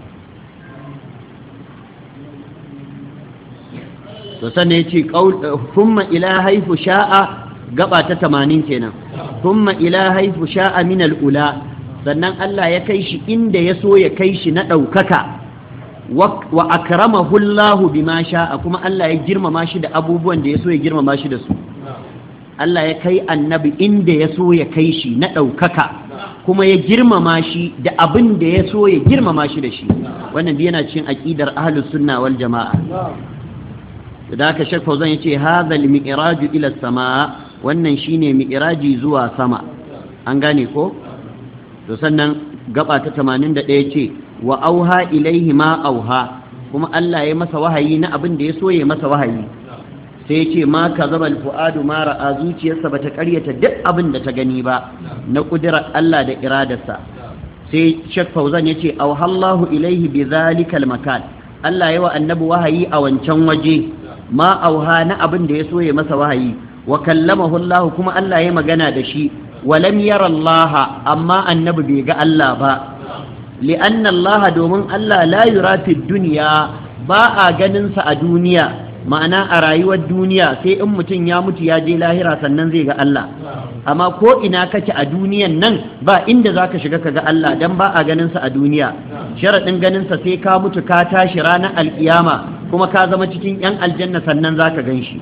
to sannan yace thumma ila haifu sha'a gaba ta 80 kenan thumma ila haifu sha'a min al-ula sannan Allah ya kai shi inda ya so ya kai shi na daukaka wa akramahu Allah bima sha'a kuma Allah ya girmama shi da abubuwan da ya so ya girmama shi da su Allah ya kai annabi inda ya so ya kai shi na daukaka kuma ya girmama shi da abin da ya so ya girmama shi da shi wannan yana cikin aqidar ahlus sunna wal jamaa da haka Sheikh Fauzan yace hadha al-mi'raj ila as-samaa wannan shine mi'raji zuwa sama an gane ko to sannan gaba ta 81 ce wa auha ilaihi ma auha kuma Allah ya masa wahayi na abin da ya so ya masa wahayi sai yace ma kazabal fuadu ma ra'a zuciyarsa bata karyata duk abin da ta gani ba na kudirar Allah da iradarsa sai Sheikh Fauzan yace auhallahu ilaihi bi zalikal makan Allah ya wa annabi wahayi a wancan waje ma auha na abin da ya so ya masa wahayi wa kallamahu Allah kuma Allah ya magana da shi walam yara Allah amma annabi bai ga Allah ba li'anna Allah domin Allah la yura fi dunya ba a ganin sa a duniya ma'ana a rayuwar duniya sai in mutum ya mutu ya je lahira sannan zai ga Allah amma ko ina kake a duniyan nan ba inda zaka shiga ka ga Allah dan ba a ganin sa a duniya sharadin ganin sa sai ka mutu ka tashi ranar alkiyama kuma ka zama cikin yan aljanna sannan zaka ganshi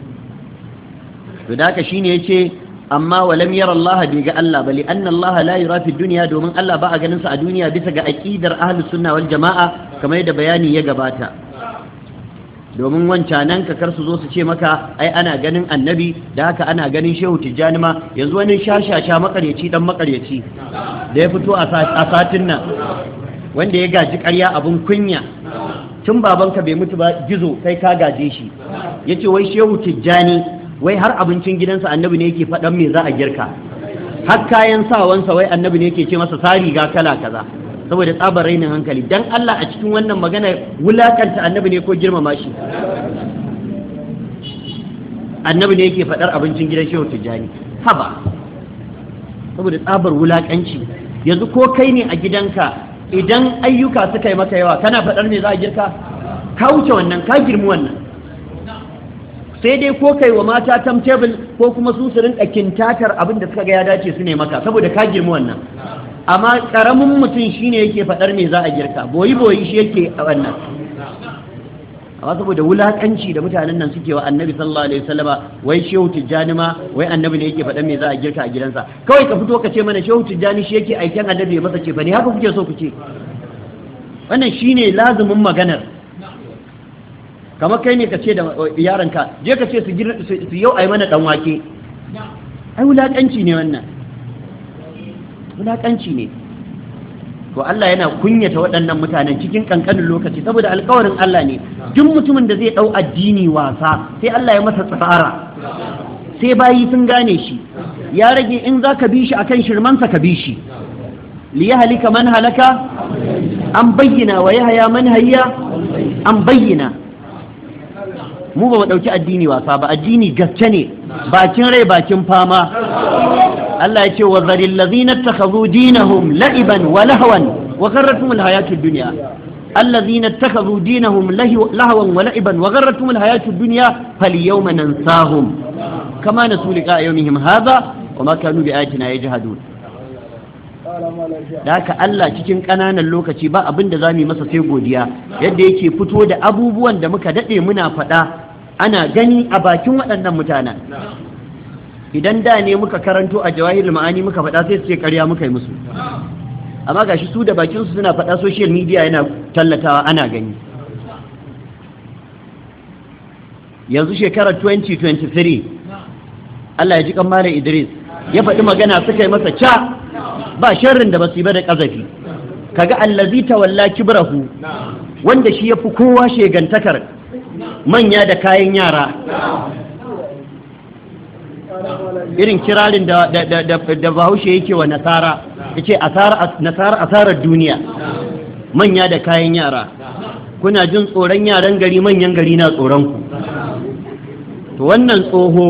to da haka shine yace amma walam yara Allah bai ga Allah bali anna Allah la yura fi dunya domin Allah ba a ganin sa a duniya bisa ga aqidar ahlus sunna wal jamaa kamar yadda bayani ya gabata domin wancanan ka kar su zo su ce maka ai ana ganin annabi da haka ana ganin shehu tijjani ma yanzu wani shashasha makaryaci dan makaryaci da ya fito a satin nan wanda ya gaji ƙarya abun kunya tun babanka bai mutu ba gizo kai ka gaje shi yace wai shehu tijjani wai har abincin gidansa annabi ne yake faɗan me za a girka har kayan sawansa wai annabi ne yake ce masa sa riga kala kaza saboda tsabar rainin hankali dan Allah a cikin wannan magana wulakanta annabi ne ko girmama shi annabi ne yake faɗar abincin gidan shehu tijjani haba saboda tsabar wulakanci yanzu ko kai ne a gidanka idan ayyuka suka yi maka yawa kana faɗar me za a girka ka wuce wannan ka girmi wannan sai dai ko kai wa mata timetable ko kuma su rinka kintatar abin da suka ga ya dace su ne maka saboda ka girmi wannan amma karamin mutum shine yake faɗar me za a girka boyi shi yake a wannan amma saboda wulakanci da mutanen nan suke wa annabi sallallahu alaihi wasallama wai shehu tijjani ma wai annabi ne yake faɗar me za a girka a gidansa kawai ka fito ka ce mana shehu tijjani shi yake aiken annabi ya masa ce bane haka kuke so ku ce wannan shine lazumin maganar kamar kai ne ka ce da yaranka je ka ce su yau ai mana dan wake ai wulakanci ne wannan wulakanci ne to Allah yana kunyata waɗannan mutanen cikin kankanin lokaci saboda alƙawarin Allah ne duk mutumin da zai ɗau addini wasa sai Allah ya masa tsara sai bayi sun gane shi ya rage in za ka bi shi akan shirmansa ka bi shi li yahlika man halaka an bayyana wa yahya man hayya an bayyana mu ba mu ɗauki addini wasa ba addini gaske ne bakin rai bakin fama Allah ya ce wa zaril ladhina ittakhadhu dinahum la'iban wa lahwan wa gharratuhum alhayatud dunya alladhina ittakhadhu dinahum lahwan wa la'iban wa gharratuhum alhayatud dunya falyawma nansahum kama nasu liqa yawmihim hadha wa ma kanu biayatina yajhadun da haka Allah cikin ƙananan lokaci ba abin da zamu yi masa sai godiya yadda yake fito da abubuwan da muka dade muna faɗa ana gani a bakin waɗannan mutanen idan da ne muka karanto a jawahirul ma'ani muka faɗa sai su ce ƙarya muka yi musu amma gashi su da bakin su suna faɗa social media yana tallatawa ana gani yanzu shekarar 2023 Allah ya ji kan Malam Idris ya faɗi magana suka yi masa ca ba sharrin da basu yi ba da ƙazafi kaga allazi tawalla kibrahu wanda shi yafi kowa shegantakar manya da kayan yara irin kirarin da bahaushe yake wa nasara yace nasara asarar duniya manya da kayan yara kuna jin tsoron yaran gari manyan gari na tsoron ku to wannan tsoho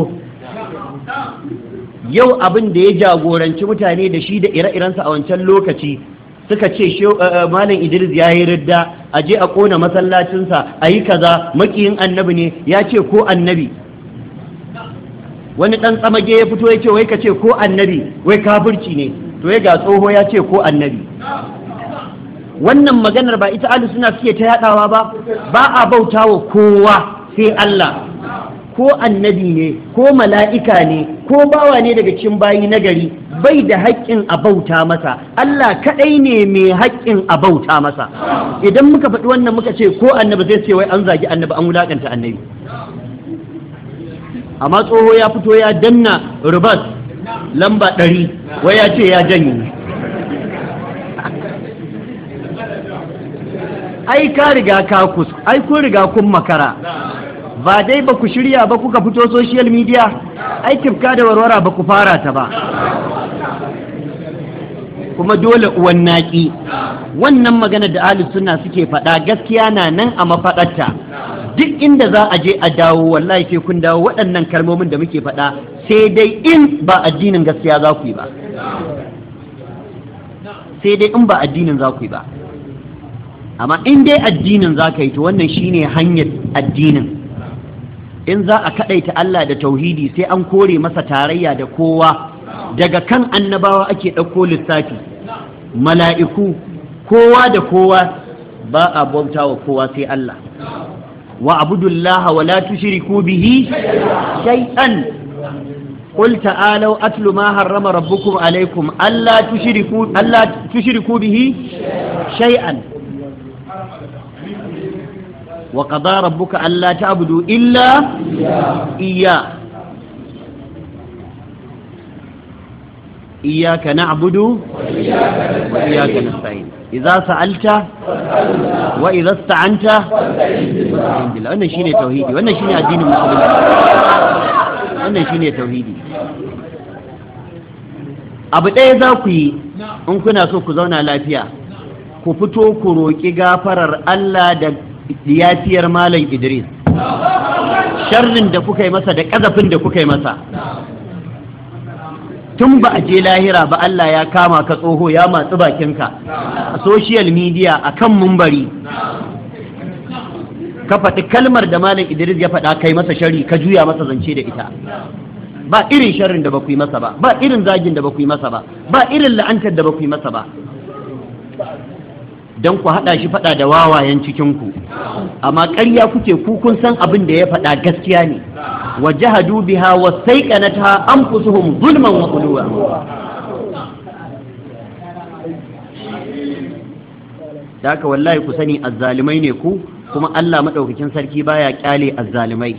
yau abin da ya jagoranci mutane da shi da ire-irensa a wancan lokaci suka ce malam Idris ya yi ridda a je a kona masallacinsa a yi kaza makiyin annabi ne ya ce ko annabi wani ɗan tsamage ya fito ya ce wai ka ce ko annabi wai kafirci ne to ya ga tsoho ya ce ko annabi wannan maganar ba ita ahlus sunna suke ta yadawa ba a bautawa kowa sai Allah ko annabi ne ko mala'ika ne ko bawa ne daga cikin bayi na gari bai da haƙƙin a bauta masa Allah kaɗai ne mai haƙƙin a bauta masa idan muka faɗi wannan muka ce ko annabi zai ce wai an zagi annabi an wulaƙanta annabi amma tsoho ya fito ya danna rubas lamba 100 wai ya ce ya janye ai ka riga ai kun riga kun makara ba dai ba ku shirya ba kuka fito social media ai tifka da warwara ba ku fara ta ba kuma dole uwan naki wannan magana da ahlus sunna suke faɗa gaskiya na nan a mafaɗarta duk inda za a je a dawo wallahi sai kun dawo waɗannan kalmomin da muke faɗa sai dai in ba addinin gaskiya za ku yi ba sai dai in ba addinin za ku yi ba amma in dai addinin za ka yi to wannan shine hanyar addinin in za a kaɗaita Allah da tauhidi sai an kore masa tarayya da kowa daga kan annabawa ake ɗauko lissafi mala'iku kowa da kowa ba a bauta wa kowa sai Allah wa abudullaha wa la tushriku bihi shay'an qul ta'alu atlu ma harrama rabbukum alaykum alla tushriku bihi shay'an wa qada rabbuka alla ta'budu illa iyyaka na'budu wa iyyaka nasta'in idza sa'alta wa idza ista'anta wannan shine tauhidi, wannan shine addinin musulunci, wannan shine tauhidi. Abu ɗaya za ku yi in kuna so ku zauna lafiya, ku fito ku roƙi gafarar Allah da yafiyar Malam Idris, sharrin da kuka yi masa da ƙazafin da kuka yi masa. Tun ba a je lahira ba Allah ya kama ka tsoho ya matsi bakinka a social media a kan mumbari, ka faɗi kalmar da Malam Idris ya faɗa kai masa sharri, ka juya masa zance da ita. Ba irin sharrin da ba ku yi masa ba, ba irin zagin da ba ku yi masa ba, ba irin la'antar da ba ku yi masa ba, don ku haɗa shi faɗa da wawayen cikinku. Amma ƙarya kuke, ku kun san abin da ya faɗa gaskiya ne. wa jahadu biha wa saiqanatha anfusuhum zulman wa uluwa. Da haka wallahi ku sani azzalimai ne ku, kuma Allah madaukakin sarki baya kyale azzalimai.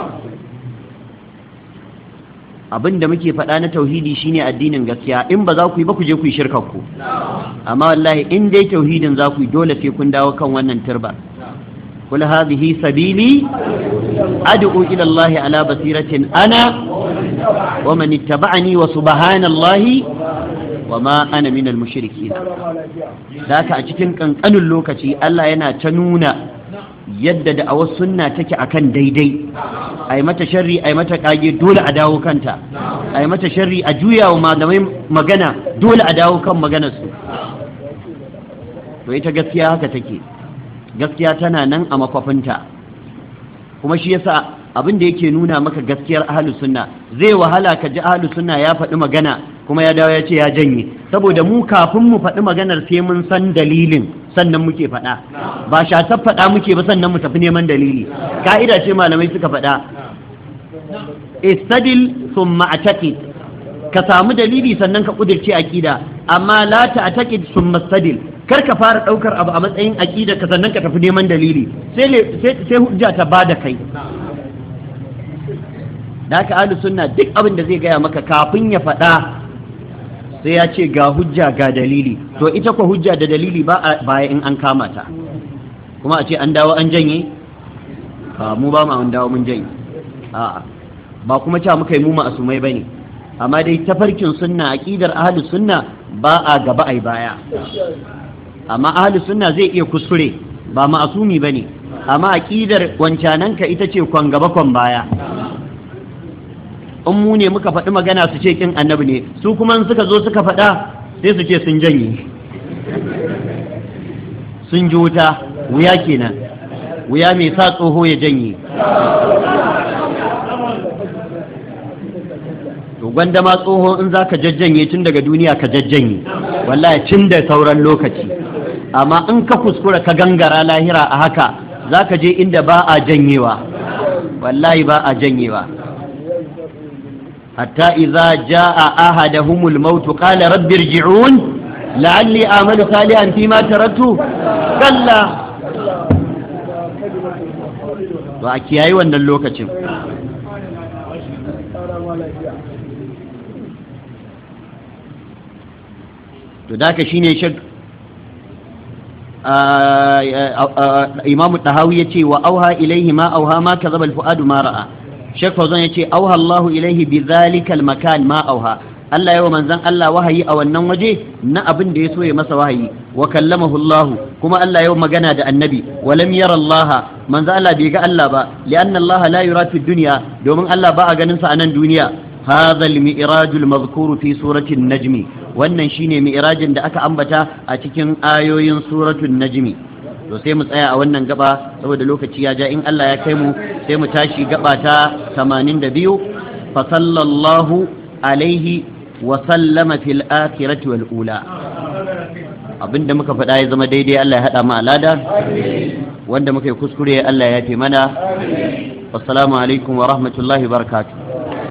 Abin da muke faɗa na tauhidi shine addinin gaskiya, in ba za ku yi ba ku je ku yi shirkar ku, amma wallahi in dai tauhidin za ku yi dole sai kun dawo kan wannan turba. Kul hadhihi sabili ad'u ila Allah ala basiratin ana wa man ittaba'ani wa subhanallahi wa ma ana minal mushrikeen. Daka a cikin kankanin lokaci Allah yana ta nuna yadda da'awar sunna take akan daidai. Ai mata sharri, ai mata kage, dole a dawo kanta. Ai mata sharri, a juya wa malamai magana, dole a dawo kan maganar su. To ita gaskiya haka take, gaskiya tana nan a makwafinta. Kuma shi yasa abin da yake nuna maka gaskiyar ahlus sunna, zai wahala ka ji ahlus sunna ya faɗi magana kuma ya dawo ya ce ya janye, saboda mu kafin mu faɗi maganar sai mun san dalilin sannan muke faɗa, ba shatar faɗa muke ba sannan mu tafi neman dalili. Ka'ida ce malamai suka faɗa, istadil thumma ataqid, ka samu dalili sannan ka kudirce aqida, amma la ta'taqid thumma istadil, kar ka fara daukar abu a matsayin aqida ka sannan ka tafi neman dalili, sai hujja ta bada kai. Da haka ahlus sunna duk abin da zai gaya maka kafin ya faɗa sai ya ce ga hujja ga dalili. To ita ko hujja da dalili ba baya in an kama ta, kuma a ce an dawo an janye, mu ba mu an dawo mun janye, a'a ba kuma cewa muka yi mu ma'asumai bane, amma dai tafarkin sunna, aqidar ahlus sunna ba a gaba ai baya. Amma ahlus sunna zai iya kuskure, ba ma'asumi bane, amma aqidar wancananka ita ce kwan gaba kwan baya. In mu ne muka faɗi magana su ce kin annabi ne, su kuma suka zo suka faɗa sai su ce sun janye, sun ji wuta, wuya kenan, wuya mai sa tsoho ya janye. To gwanda ma tsoho in za ka jajjanye tun daga duniya ka jajjanye, wallahi tun da sauran lokaci. Amma in ka kuskura ka gangara lahira a haka, za ka je inda ba a janyewa, wallahi ba a janyewa. حتى إذا جاء أحدهم الموت قال رب ارجعون لعلي أعمل صالحا فيما تركت كلا. وأكياي وأن اللوكة تداك شيني شك إمام الطهاوي وأوها إليه ما أوها ما كذب الفؤاد ما رأى. Sheikh Fauzan yace auha Allahu ilaihi bi zalikal makan ma auha, Allah yawa manzon Allah wahayi a wannan waje na abin da ya so ya masa wahayi, wa kallamahu Allah, kuma Allah yawa magana da annabi, wa lam yara Allah, manzon Allah bai ga Allah ba, lianna Allah la yura fi dunya, domin Allah ba a ganin sa a nan duniya. Hadha al-mi'raj al-madhkur fi surati an-najm, wannan shine mi'rajin da aka ambata a cikin ayoyin suratul najm. To sai mu tsaya a wannan gaba saboda lokaci ya ja, in Allah ya kai mu sai mu tashi gaba ta 82, fa sallallahu alaihi wa sallama fil akhirati wal ula. Abinda muka faɗa ya zama daidai Allah ya hada mu alada, wanda muka yi kuskure Allah ya yafe mana. Assalamu alaikum wa rahmatullahi wa barakatuh.